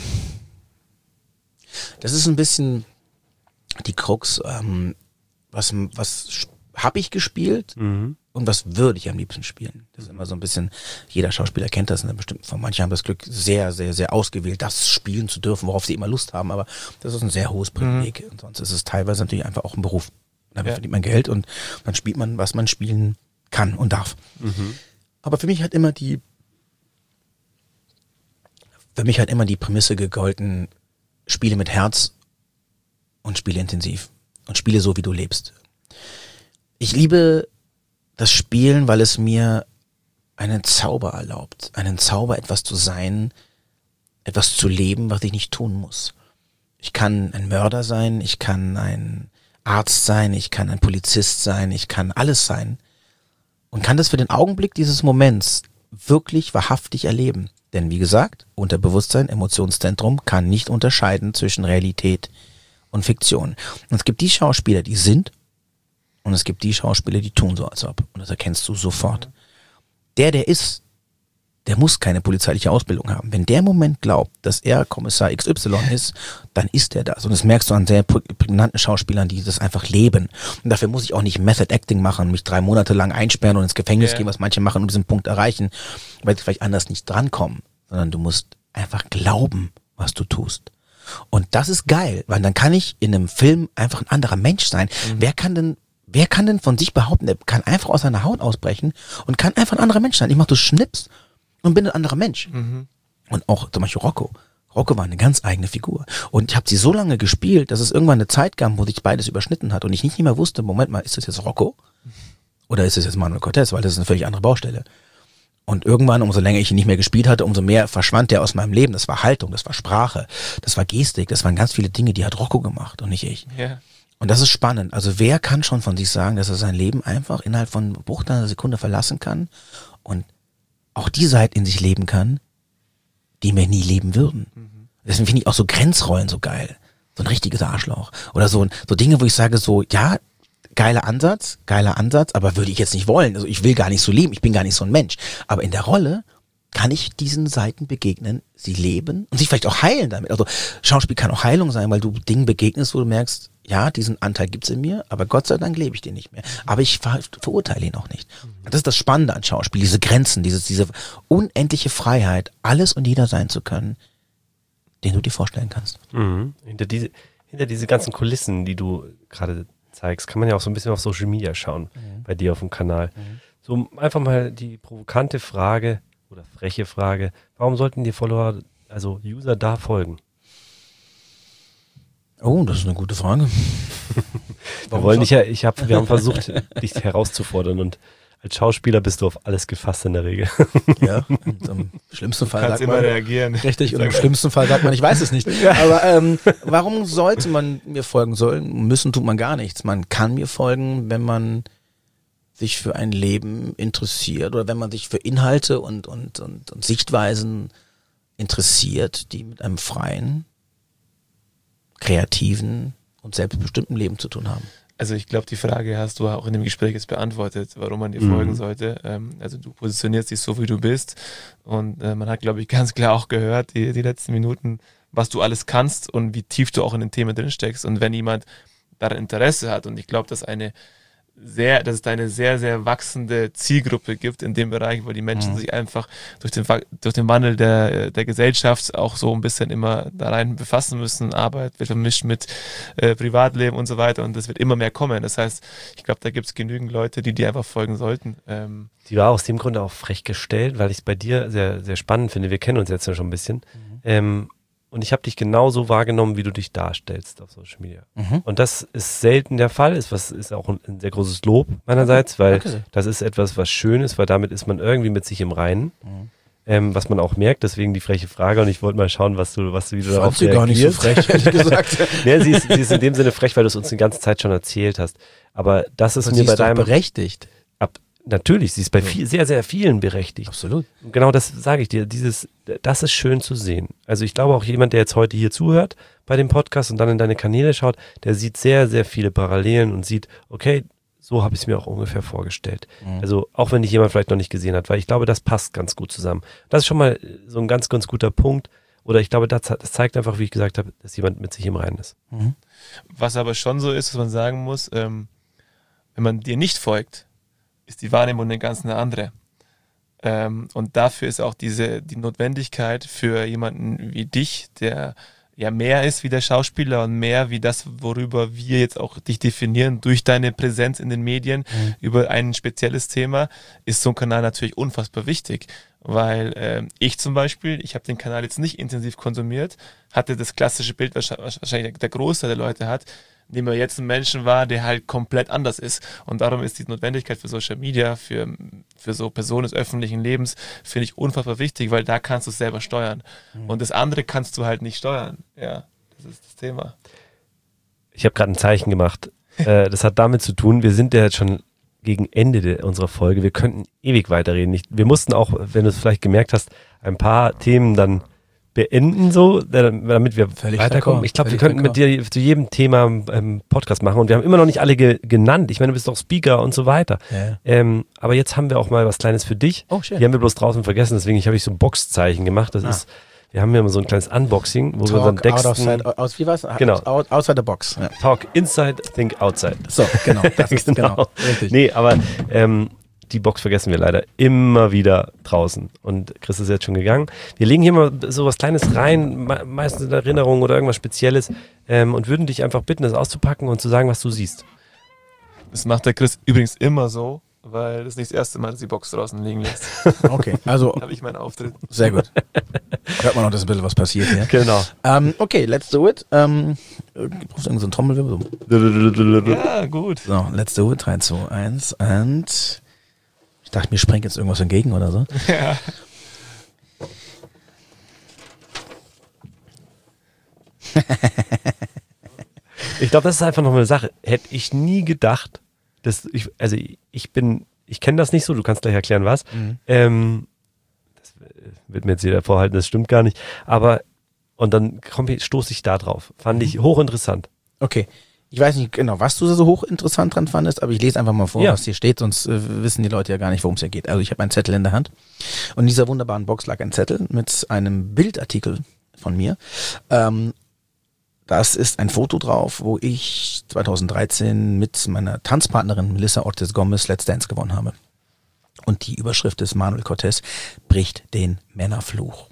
Das ist ein bisschen die Krux. Ähm, was was habe ich gespielt mhm. und was würde ich am liebsten spielen? Das ist immer so ein bisschen, jeder Schauspieler kennt das, ne? Bestimmt, von manchen haben das Glück, sehr, sehr, sehr ausgewählt, das spielen zu dürfen, worauf sie immer Lust haben, aber das ist ein sehr hohes Privileg. Mhm. Und sonst ist es teilweise natürlich einfach auch ein Beruf. Damit ja. verdient man Geld und dann spielt man, was man spielen kann und darf. Mhm. Aber für mich hat immer die, für mich hat immer die Prämisse gegolten, spiele mit Herz und spiele intensiv und spiele so, wie du lebst. Ich liebe das Spielen, weil es mir einen Zauber erlaubt. Einen Zauber, etwas zu sein, etwas zu leben, was ich nicht tun muss. Ich kann ein Mörder sein, ich kann ein Arzt sein, ich kann ein Polizist sein, ich kann alles sein. Und kann das für den Augenblick dieses Moments wirklich wahrhaftig erleben. Denn wie gesagt, Unterbewusstsein, Emotionszentrum kann nicht unterscheiden zwischen Realität und Fiktion. Und es gibt die Schauspieler, die sind, und es gibt die Schauspieler, die tun so, als ob. Und das erkennst du sofort. Der, der ist, der muss keine polizeiliche Ausbildung haben. Wenn der Moment glaubt, dass er Kommissar X Y ist, dann ist er das. Und das merkst du an sehr prägnanten Schauspielern, die das einfach leben. Und dafür muss ich auch nicht Method Acting machen, mich drei Monate lang einsperren und ins Gefängnis yeah. gehen, was manche machen, um diesen Punkt erreichen, weil sie vielleicht anders nicht drankommen. Sondern du musst einfach glauben, was du tust. Und das ist geil, weil dann kann ich in einem Film einfach ein anderer Mensch sein. Mhm. Wer kann denn Wer kann denn von sich behaupten, der kann einfach aus seiner Haut ausbrechen und kann einfach ein anderer Mensch sein? Ich mach das Schnips und bin ein anderer Mensch. Mhm. Und auch zum Beispiel Rocco. Rocco war eine ganz eigene Figur. Und ich habe sie so lange gespielt, dass es irgendwann eine Zeit gab, wo sich beides überschnitten hat und ich nicht mehr wusste, Moment mal, ist das jetzt Rocco? Oder ist es jetzt Manuel Cortez, weil das ist eine völlig andere Baustelle. Und irgendwann, umso länger ich ihn nicht mehr gespielt hatte, umso mehr verschwand der aus meinem Leben. Das war Haltung, das war Sprache, das war Gestik, das waren ganz viele Dinge, die hat Rocco gemacht und nicht ich. Ja. Und das ist spannend. Also wer kann schon von sich sagen, dass er sein Leben einfach innerhalb von Bruchteilen einer Sekunde verlassen kann und auch die Seite in sich leben kann, die wir nie leben würden. Mhm. Deswegen finde ich auch so Grenzrollen so geil. So ein richtiges Arschloch. Oder so, so Dinge, wo ich sage so, ja, geiler Ansatz, geiler Ansatz, aber würde ich jetzt nicht wollen. Also ich will gar nicht so leben, ich bin gar nicht so ein Mensch. Aber in der Rolle kann ich diesen Seiten begegnen, sie leben und sich vielleicht auch heilen damit. Also Schauspiel kann auch Heilung sein, weil du Dingen begegnest, wo du merkst, ja, diesen Anteil gibt's in mir, aber Gott sei Dank lebe ich den nicht mehr. Aber ich ver verurteile ihn auch nicht. Und das ist das Spannende an Schauspiel, diese Grenzen, dieses, diese unendliche Freiheit, alles und jeder sein zu können, den du dir vorstellen kannst. Mhm. Hinter diese, hinter diese ganzen Kulissen, die du gerade zeigst, kann man ja auch so ein bisschen auf Social Media schauen, mhm. bei dir auf dem Kanal. Mhm. So einfach mal die provokante Frage oder freche Frage, warum sollten dir Follower, also User da folgen? Oh, das ist eine gute Frage. wir wollen dich ja, ich hab, wir haben versucht, dich herauszufordern und als Schauspieler bist du auf alles gefasst in der Regel. Ja, und im schlimmsten Fall sagt man, reagieren. Richtig, und im schlimmsten Fall sagt man, ich weiß es nicht. Aber ähm, warum sollte man mir folgen sollen? Müssen tut man gar nichts. Man kann mir folgen, wenn man sich für ein Leben interessiert oder wenn man sich für Inhalte und, und, und, und Sichtweisen interessiert, die mit einem freien, kreativen und selbstbestimmten Leben zu tun haben. Also ich glaube, die Frage hast du auch in dem Gespräch jetzt beantwortet, warum man dir mhm. folgen sollte. Ähm, also du positionierst dich so, wie du bist und äh, man hat, glaube ich, ganz klar auch gehört, die, die letzten Minuten, was du alles kannst und wie tief du auch in den Themen drin steckst. Und wenn jemand daran Interesse hat und ich glaube, dass eine sehr, dass es da eine sehr, sehr wachsende Zielgruppe gibt in dem Bereich, weil die Menschen mhm. sich einfach durch den, durch den Wandel der, der Gesellschaft auch so ein bisschen immer da rein befassen müssen. Arbeit wird vermischt mit äh, Privatleben und so weiter und das wird immer mehr kommen. Das heißt, ich glaube, da gibt es genügend Leute, die dir einfach folgen sollten. Ähm Die war aus dem Grunde auch frech gestellt, weil ich es bei dir sehr, sehr spannend finde. Wir kennen uns jetzt ja schon ein bisschen. Mhm. Ähm, Und ich habe dich genauso wahrgenommen, wie du dich darstellst auf Social Media. Mhm. Und das ist selten der Fall, ist, was, ist auch ein, ein sehr großes Lob meinerseits, weil okay. das ist etwas, was schön ist, weil damit ist man irgendwie mit sich im Reinen, mhm. ähm, was man auch merkt, deswegen die freche Frage und ich wollte mal schauen, was du, was du wieder darauf reagierst. Gar nicht so frech, hätte ich gesagt. nee, sie, ist, sie ist in dem Sinne frech, weil du es uns die ganze Zeit schon erzählt hast. Aber das ist Aber mir sie bei ist doch deinem... berechtigt. Ab, Natürlich, sie ist bei viel, sehr, sehr vielen berechtigt. Absolut. Und genau das sage ich dir, dieses, das ist schön zu sehen. Also ich glaube auch jemand, der jetzt heute hier zuhört bei dem Podcast und dann in deine Kanäle schaut, der sieht sehr, sehr viele Parallelen und sieht, okay, so habe ich es mir auch ungefähr vorgestellt. Mhm. Also auch wenn dich jemand vielleicht noch nicht gesehen hat, weil ich glaube, das passt ganz gut zusammen. Das ist schon mal so ein ganz, ganz guter Punkt. Oder ich glaube, das, das zeigt einfach, wie ich gesagt habe, dass jemand mit sich im Reinen ist. Mhm. Was aber schon so ist, dass man sagen muss, ähm, wenn man dir nicht folgt, ist die Wahrnehmung eine ganz eine andere. Ähm, und dafür ist auch diese die Notwendigkeit für jemanden wie dich, der ja mehr ist wie der Schauspieler und mehr wie das, worüber wir jetzt auch dich definieren, durch deine Präsenz in den Medien mhm. über ein spezielles Thema, ist so ein Kanal natürlich unfassbar wichtig. Weil äh, ich zum Beispiel, ich habe den Kanal jetzt nicht intensiv konsumiert, hatte das klassische Bild, was wahrscheinlich der Großteil der Leute hat, nehmen wir jetzt einen Menschen wahr, der halt komplett anders ist. Und darum ist die Notwendigkeit für Social Media, für, für so Personen des öffentlichen Lebens, finde ich unfassbar wichtig, weil da kannst du es selber steuern. Mhm. Und das andere kannst du halt nicht steuern. Ja, das ist das Thema. Ich habe gerade ein Zeichen gemacht. äh, das hat damit zu tun, wir sind ja jetzt schon gegen Ende de, unserer Folge. Wir könnten ewig weiterreden. Ich, wir mussten auch, wenn du es vielleicht gemerkt hast, ein paar Themen dann beenden, so, damit wir Völlig weiterkommen. Ich glaube, wir könnten mit dir zu jedem Thema ähm, Podcast machen und wir haben immer noch nicht alle ge genannt. Ich meine, du bist doch Speaker und so weiter. Ja. Ähm, aber jetzt haben wir auch mal was Kleines für dich. Oh, schön. Die haben wir bloß draußen vergessen, deswegen habe ich so ein Boxzeichen gemacht. Das ah. ist, wir haben ja immer so ein kleines Unboxing, wo Talk wir dann texten. Out outside, aus, wie war's? Genau. Out, outside the box. Ja. Talk inside, think outside. So, genau. Das ist genau. genau. Richtig. Nee, aber ähm, die Box vergessen wir leider immer wieder draußen. Und Chris ist jetzt schon gegangen. Wir legen hier mal so was Kleines rein, me meistens in Erinnerung oder irgendwas Spezielles, ähm, und würden dich einfach bitten, das auszupacken und zu sagen, was du siehst. Das macht der Chris übrigens immer so, weil das ist nicht das erste Mal, dass die Box draußen liegen lässt. Okay, also habe ich meinen Auftritt. sehr gut. Hört man noch, dass ein bisschen was passiert hier. Genau. Ähm, okay, let's do it. Ähm, brauchst du irgend so einen Trommelwirbel? Ja, gut. So, let's do it. drei, zwei, eins und ich dachte, mir sprengt jetzt irgendwas entgegen oder so. Ja. Ich glaube, das ist einfach noch eine Sache. Hätte ich nie gedacht, dass ich, also ich bin, ich kenne das nicht so, du kannst gleich erklären, was. Mhm. Ähm, das wird mir jetzt jeder vorhalten, das stimmt gar nicht. Aber, und dann stoße ich da drauf. Fand ich hochinteressant. Okay. Ich weiß nicht genau, was du so hochinteressant dran fandest, aber ich lese einfach mal vor, Ja. was hier steht, sonst äh, wissen die Leute ja gar nicht, worum es hier geht. Also ich habe einen Zettel in der Hand und in dieser wunderbaren Box lag ein Zettel mit einem Bildartikel von mir. Ähm, das ist ein Foto drauf, wo ich zweitausenddreizehn mit meiner Tanzpartnerin Melissa Ortiz Gomez Let's Dance gewonnen habe. Und die Überschrift ist: Manuel Cortez bricht den Männerfluch.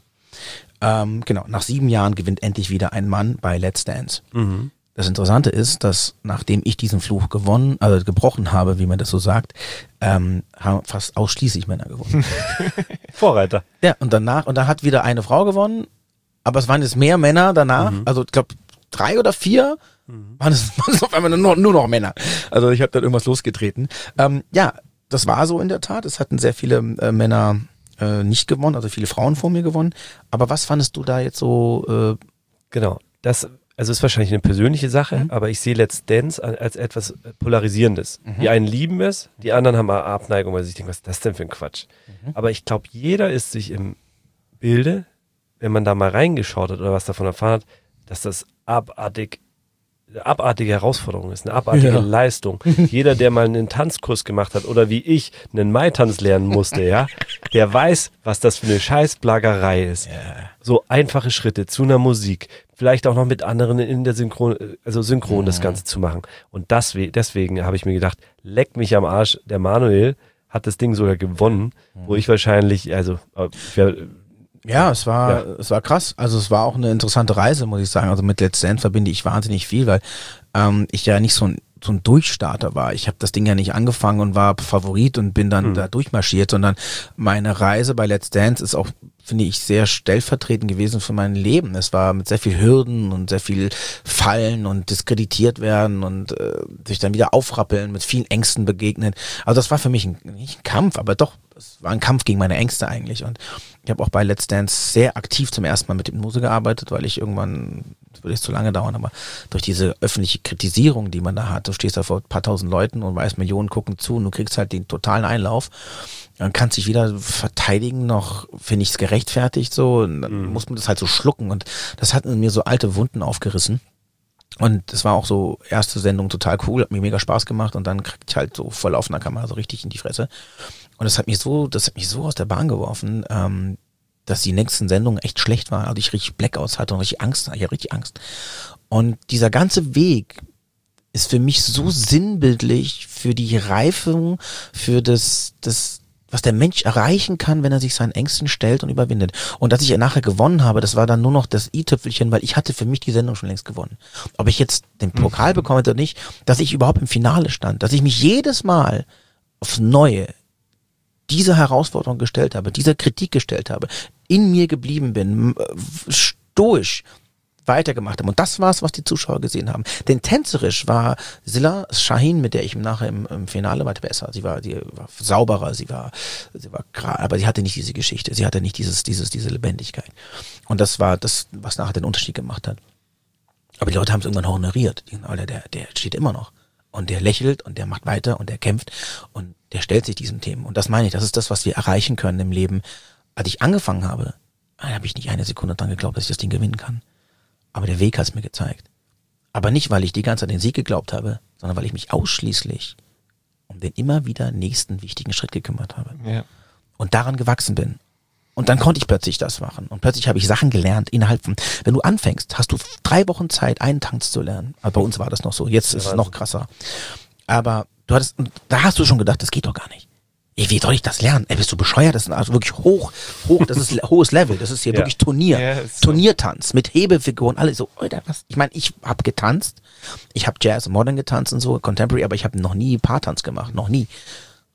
Ähm, genau, nach sieben Jahren gewinnt endlich wieder ein Mann bei Let's Dance. Mhm. Das Interessante ist, dass nachdem ich diesen Fluch gewonnen, also gebrochen habe, wie man das so sagt, ähm, haben fast ausschließlich Männer gewonnen. Vorreiter. Ja, und danach, und da hat wieder eine Frau gewonnen, aber es waren jetzt mehr Männer danach, Mhm. also ich glaube drei oder vier waren es, waren es auf einmal nur, nur noch Männer. Also ich habe dann irgendwas losgetreten. Ähm, ja, das war so in der Tat. Es hatten sehr viele äh, Männer äh, nicht gewonnen, also viele Frauen vor mir gewonnen. Aber was fandest du da jetzt so? Äh, Genau. Das, also ist wahrscheinlich eine persönliche Sache, Mhm. aber ich sehe Let's Dance als etwas Polarisierendes. Die einen lieben es, die anderen haben eine Abneigung, weil sie sich denken, was ist das denn für ein Quatsch? Aber ich glaube, jeder ist sich im Bilde, wenn man da mal reingeschaut hat oder was davon erfahren hat, dass das abartig, eine abartige Herausforderung ist, eine abartige Ja. Leistung. Jeder, der mal einen Tanzkurs gemacht hat oder wie ich einen Mai-Tanz lernen musste, ja, der weiß, was das für eine Scheißplagerei ist. So einfache Schritte zu einer Musik, vielleicht auch noch mit anderen in der Synchron, also Synchron das Ganze zu machen. Und das, deswegen habe ich mir gedacht, leck mich am Arsch, der Manuel hat das Ding sogar gewonnen, wo ich wahrscheinlich, also ich wär, Ja, es war, Ja. es war krass. Also es war auch eine interessante Reise, muss ich sagen. Also mit Let's Dance verbinde ich wahnsinnig viel, weil ähm, ich ja nicht so ein, so ein Durchstarter war. Ich habe das Ding ja nicht angefangen und war Favorit und bin dann Mhm. da durchmarschiert, sondern meine Reise bei Let's Dance ist auch, finde ich, sehr stellvertretend gewesen für mein Leben. Es war mit sehr viel Hürden und sehr viel Fallen und diskreditiert werden und äh, sich dann wieder aufrappeln, mit vielen Ängsten begegnen. Also das war für mich ein, nicht ein Kampf, aber doch, es war ein Kampf gegen meine Ängste eigentlich. Und ich habe auch bei Let's Dance sehr aktiv zum ersten Mal mit Hypnose gearbeitet, weil ich irgendwann, das würde jetzt zu lange dauern, aber durch diese öffentliche Kritisierung, die man da hat, du stehst da vor ein paar tausend Leuten und weißt, Millionen gucken zu und du kriegst halt den totalen Einlauf. Dann kannst dich weder verteidigen, noch finde ich es gerechtfertigt so. Und dann Mhm. muss man das halt so schlucken und das hat in mir so alte Wunden aufgerissen. Und das war auch so, erste Sendung total cool, hat mir mega Spaß gemacht und dann krieg ich halt so vor laufender Kamera so richtig in die Fresse. Und das hat mich so, das hat mich so aus der Bahn geworfen, ähm, dass die nächsten Sendungen echt schlecht waren. Also ich richtig Blackouts hatte und richtig Angst, ich hatte richtig Angst. Und dieser ganze Weg ist für mich so sinnbildlich für die Reifung, für das, das, was der Mensch erreichen kann, wenn er sich seinen Ängsten stellt und überwindet. Und dass ich nachher gewonnen habe, das war dann nur noch das i-Tüpfelchen, weil ich hatte für mich die Sendung schon längst gewonnen. Ob ich jetzt den Pokal bekomme oder nicht, dass ich überhaupt im Finale stand, dass ich mich jedes Mal aufs Neue diese Herausforderung gestellt habe, dieser Kritik gestellt habe, in mir geblieben bin, stoisch weitergemacht habe. Und das war es, was die Zuschauer gesehen haben. Denn tänzerisch war Silla Shahin, mit der ich nachher im, im Finale weiter besser. Sie war, sie war sauberer, sie war, sie war gerade, aber sie hatte nicht diese Geschichte, sie hatte nicht dieses, dieses, diese Lebendigkeit. Und das war das, was nachher den Unterschied gemacht hat. Aber die Leute haben es irgendwann honoriert. Die, Alter, der, der steht immer noch. Und der lächelt und der macht weiter und der kämpft und der stellt sich diesen Themen. Und das meine ich, das ist das, was wir erreichen können im Leben. Als ich angefangen habe, habe ich nicht eine Sekunde dran geglaubt, dass ich das Ding gewinnen kann. Aber der Weg hat es mir gezeigt. Aber nicht, weil ich die ganze Zeit den Sieg geglaubt habe, sondern weil ich mich ausschließlich um den immer wieder nächsten wichtigen Schritt gekümmert habe. Ja. Und daran gewachsen bin. Und dann konnte ich plötzlich das machen. Und plötzlich habe ich Sachen gelernt innerhalb von, wenn du anfängst, hast du drei Wochen Zeit, einen Tanz zu lernen. Aber bei uns war das noch so. Jetzt ist es noch krasser. Aber du hattest, da hast du schon gedacht, das geht doch gar nicht. Ey, wie soll ich das lernen? Ey, bist du bescheuert? Das ist also wirklich hoch, hoch, das ist hohes Level. Das ist hier Ja. wirklich Turnier. Ja, ist so. Turniertanz mit Hebefiguren, alles so, Alter, was? Ich meine, ich habe getanzt. Ich habe Jazz und Modern getanzt und so, Contemporary, aber ich habe noch nie Paartanz gemacht, noch nie.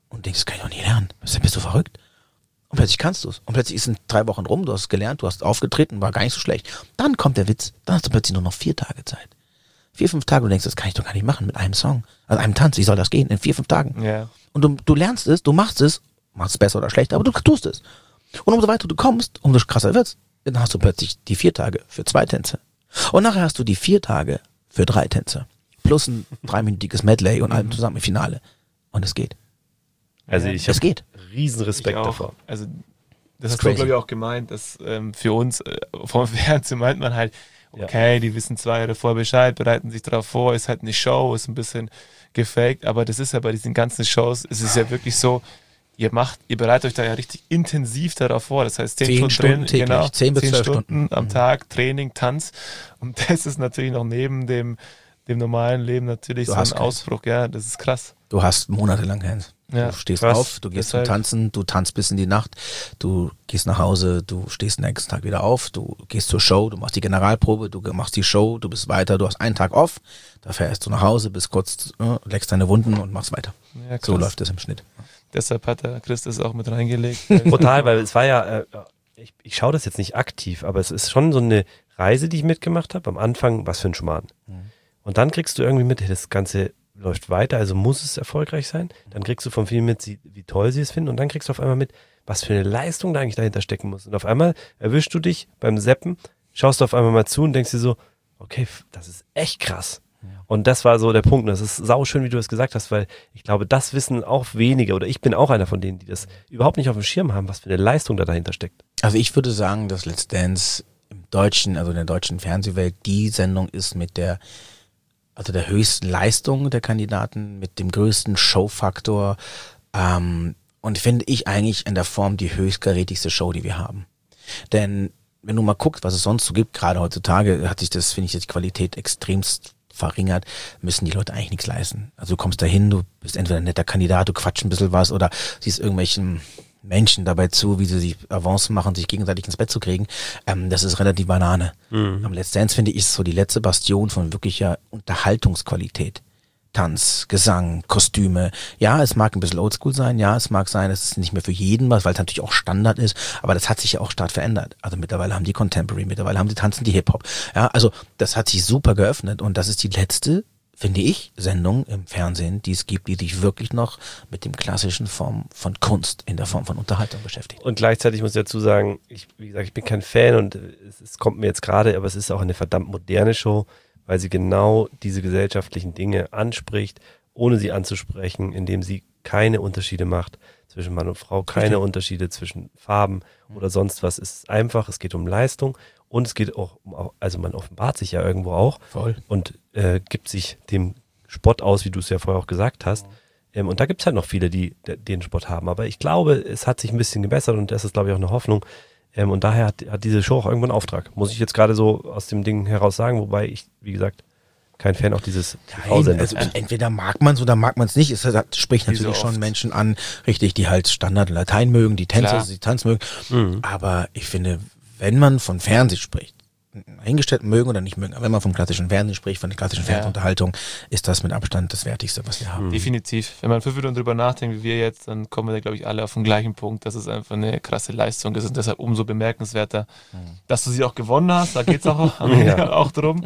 und denkst, das kann ich doch nie lernen. Bist du verrückt? Und plötzlich kannst du es. Und plötzlich sind drei Wochen rum, du hast es gelernt, du hast aufgetreten, war gar nicht so schlecht. Dann kommt der Witz, dann hast du plötzlich nur noch vier Tage Zeit. Vier, fünf Tage, du denkst, das kann ich doch gar nicht machen mit einem Song, also einem Tanz, wie soll das gehen in vier, fünf Tagen? Ja. Und du, du lernst es, du machst es, machst es besser oder schlechter, aber du tust es. Und umso weiter du kommst, umso krasser wird's. Dann hast du plötzlich die vier Tage für zwei Tänze. Und nachher hast du die vier Tage für drei Tänze. Plus ein dreiminütiges Medley und allem zusammen im Finale. Und es geht. Also ich Es habe geht. riesen Respekt Ich auch. davor. Also das Das hast ist du, crazy. glaube ich, auch gemeint, dass ähm, für uns äh, vom Fernsehen meint man halt, okay, die wissen zwei Jahre vorher Bescheid, bereiten sich darauf vor, ist halt eine Show, ist ein bisschen gefaked, aber das ist ja bei diesen ganzen Shows, es ist ja wirklich so, ihr macht, ihr bereitet euch da ja richtig intensiv darauf vor, das heißt zehn, Zehn Stunden, Stunden Training, täglich, genau, zehn bis zehn zwölf Stunden Stunden. am Mhm. Tag, Training, Tanz und das ist natürlich noch neben dem, dem normalen Leben natürlich Du so hast ein keins. Ausbruch, ja, das ist krass. Du hast monatelang keins. Ja, Du stehst krass. auf, du gehst zum Deshalb- Tanzen, du tanzt bis in die Nacht, du gehst nach Hause, du stehst nächsten Tag wieder auf, du gehst zur Show, du machst die Generalprobe, du machst die Show, du bist weiter, du hast einen Tag off, da fährst du nach Hause, bist kurz, äh, leckst deine Wunden und machst weiter. Ja, So krass. läuft es im Schnitt. Deshalb hat der Chris das auch mit reingelegt. Total, weil es war ja, äh, ich, ich schaue das jetzt nicht aktiv, aber es ist schon so eine Reise, die ich mitgemacht habe. Am Anfang, was für ein Schmarrn. Mhm. Und dann kriegst du irgendwie mit, hey, das Ganze läuft weiter, also muss es erfolgreich sein. Dann kriegst du von vielen mit, sie- wie toll sie es finden. Und dann kriegst du auf einmal mit, was für eine Leistung da eigentlich dahinter stecken muss. Und auf einmal erwischst du dich beim Seppen, schaust du auf einmal mal zu und denkst dir so, okay, f- das ist echt krass. Und das war so der Punkt. Und das ist sauschön, wie du es gesagt hast, weil ich glaube, das wissen auch wenige, oder ich bin auch einer von denen, die das überhaupt nicht auf dem Schirm haben, was für eine Leistung da dahinter steckt. Also ich würde sagen, dass Let's Dance im deutschen, also in der deutschen Fernsehwelt die Sendung ist mit der, also der höchsten Leistung der Kandidaten, mit dem größten Showfaktor ähm, und finde ich eigentlich in der Form die höchstkarätigste Show, die wir haben. Denn wenn du mal guckst, was es sonst so gibt, gerade heutzutage hat sich das, finde ich, die Qualität extremst verringert, müssen die Leute eigentlich nichts leisten. Also du kommst dahin, du bist entweder ein netter Kandidat, du quatsch ein bisschen was oder siehst irgendwelchen Menschen dabei zu, wie sie sich Avancen machen, sich gegenseitig ins Bett zu kriegen. Ähm, das ist relativ Banane. Am Let's Dance, finde ich, ist so die letzte Bastion von wirklicher Unterhaltungsqualität. Tanz, Gesang, Kostüme. Ja, es mag ein bisschen oldschool sein. Ja, es mag sein, dass es nicht mehr für jeden was, weil es natürlich auch Standard ist. Aber das hat sich ja auch stark verändert. Also mittlerweile haben die Contemporary, mittlerweile haben die Tanzen die Hip-Hop. Ja, also das hat sich super geöffnet und das ist die letzte, finde ich, Sendung im Fernsehen, die es gibt, die sich wirklich noch mit dem klassischen Form von Kunst in der Form von Unterhaltung beschäftigt. Und gleichzeitig muss ich dazu sagen, ich, wie gesagt, ich bin kein Fan und es, es kommt mir jetzt gerade, aber es ist auch eine verdammt moderne Show, weil sie genau diese gesellschaftlichen Dinge anspricht, ohne sie anzusprechen, indem sie keine Unterschiede macht zwischen Mann und Frau, keine Richtig. Unterschiede zwischen Farben oder sonst was. Es ist einfach, es geht um Leistung und es geht auch um, also man offenbart sich ja irgendwo auch Voll. und äh, gibt sich dem Spott aus, wie du es ja vorher auch gesagt hast. Ähm, und da gibt es halt noch viele, die de- den Spott haben. Aber ich glaube, es hat sich ein bisschen gebessert und das ist, glaube ich, auch eine Hoffnung. Ähm, und daher hat, hat diese Show auch irgendwo einen Auftrag. Muss ich jetzt gerade so aus dem Ding heraus sagen, wobei ich, wie gesagt, kein Fan auch dieses T Nein, V-Senders also bin. entweder mag man es oder mag man es nicht. Es hat, spricht Wie so natürlich schon oft. Menschen an, richtig, die halt Standard Latein mögen, die Tänzer, Klar. die Tanz mögen. Mhm. Aber ich finde, wenn man von Fernsehen spricht, hingestellt mögen oder nicht mögen, aber wenn man vom klassischen Fernsehen spricht, von der klassischen Ja. Fernsehunterhaltung, ist das mit Abstand das Wertigste, was wir haben. Definitiv. Wenn man fünf Minuten drüber nachdenkt, wie wir jetzt, dann kommen wir da, glaube ich, alle auf den gleichen Punkt, dass es einfach eine krasse Leistung ist und deshalb umso bemerkenswerter, dass du sie auch gewonnen hast. Da geht es auch, am Ende Ja. auch drum.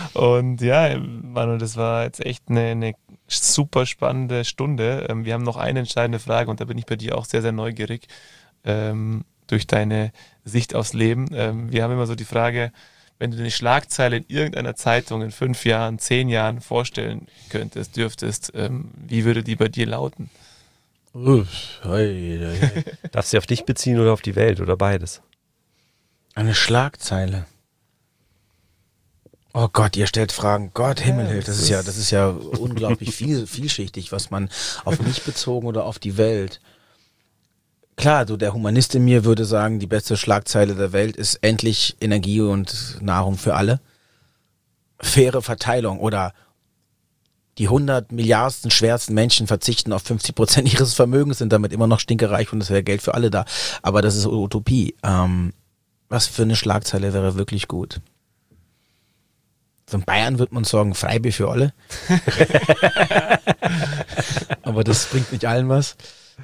Und ja, Manuel, das war jetzt echt eine, eine super spannende Stunde. Ähm, Wir haben noch eine entscheidende Frage und da bin ich bei dir auch sehr, sehr neugierig ähm, durch deine Sicht aufs Leben. Ähm, Wir haben immer so die Frage, wenn du dir eine Schlagzeile in irgendeiner Zeitung in fünf Jahren, zehn Jahren vorstellen könntest, dürftest, ähm, wie würde die bei dir lauten? Uff, hei, hei, hei. Darfst du auf dich beziehen oder auf die Welt oder beides? Eine Schlagzeile. Oh Gott, ihr stellt Fragen. Gott, Himmel hilft. Das ist ja, das ist ja unglaublich viel, vielschichtig, was man auf mich bezogen oder auf die Welt. Klar, so der Humanist in mir würde sagen, die beste Schlagzeile der Welt ist endlich Energie und Nahrung für alle. Faire Verteilung oder die hundert Milliardsten schwersten Menschen verzichten auf fünfzig Prozent ihres Vermögens, sind damit immer noch stinkereich und es wäre Geld für alle da. Aber das ist Utopie. Ähm, was für eine Schlagzeile wäre wirklich gut? So in Bayern wird man sagen, Freibier für alle. Aber das bringt nicht allen was.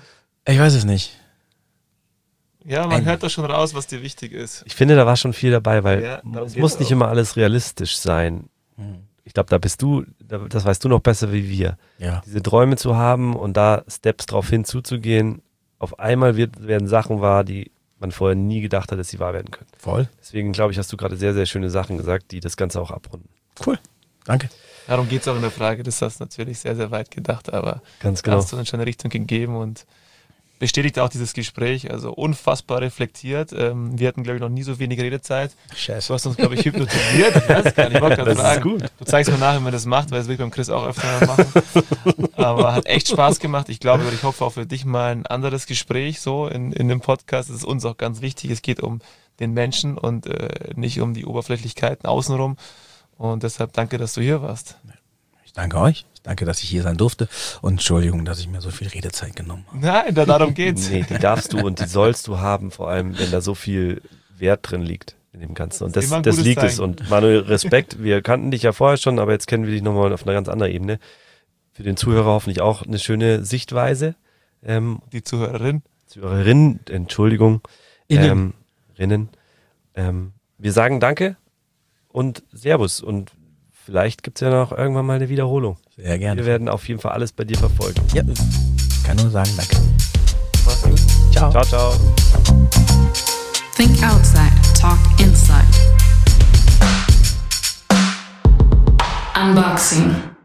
Ich weiß es nicht. Ja, man Ein- hört doch schon raus, was dir wichtig ist. Ich finde, da war schon viel dabei, weil Ja, darum es geht's muss nicht auch. immer alles realistisch sein. Hm. Ich glaube, da bist du, da- das weißt du noch besser wie wir. Ja. Diese Träume zu haben und da Steps drauf hinzuzugehen, auf einmal wird, werden Sachen wahr, die man vorher nie gedacht hat, dass sie wahr werden können. Voll. Deswegen glaube ich, hast du gerade sehr, sehr schöne Sachen gesagt, die das Ganze auch abrunden. Cool. Danke. Darum geht es auch in der Frage. Das hast du natürlich sehr, sehr weit gedacht, aber Ganz genau. hast du uns schon eine Richtung gegeben und bestätigt auch dieses Gespräch. Also unfassbar reflektiert. Ähm, wir hatten, glaube ich, noch nie so wenig Redezeit. Scheiße. Du hast uns, glaube ich, hypnotisiert. Ich weiß gar nicht, ich wollte gerade Das ist fragen. gut. Du zeigst mir nach, wie man das macht, weil das will ich beim Chris auch öfter mal machen. Aber hat echt Spaß gemacht. Ich glaube, oder ich hoffe auch für dich mal ein anderes Gespräch so in, in dem Podcast. Das ist uns auch ganz wichtig. Es geht um den Menschen und äh, nicht um die Oberflächlichkeiten außenrum. Und deshalb danke, dass du hier warst. Ich danke euch. Ich danke, dass ich hier sein durfte. Und Entschuldigung, dass ich mir so viel Redezeit genommen habe. Nein, da, darum geht's. Nee, die darfst du und die sollst du haben, vor allem, wenn da so viel Wert drin liegt in dem Ganzen. Und Das das, ist immer ein das gutes liegt es. Zeichen. Und Manuel, Respekt, wir kannten dich ja vorher schon, aber jetzt kennen wir dich nochmal auf einer ganz anderen Ebene. Für den Zuhörer hoffentlich auch eine schöne Sichtweise. Ähm, Die Zuhörerin. Zuhörerinnen, Entschuldigung, Innen. ähm, Rinnen. Ähm, wir sagen Danke und Servus. Und vielleicht gibt es ja noch irgendwann mal eine Wiederholung. Sehr gerne. Wir werden auf jeden Fall alles bei dir verfolgen. Ja, kann nur sagen, danke. Mach's gut. Ciao. Ciao, ciao. Think outside, talk inside. Unboxing.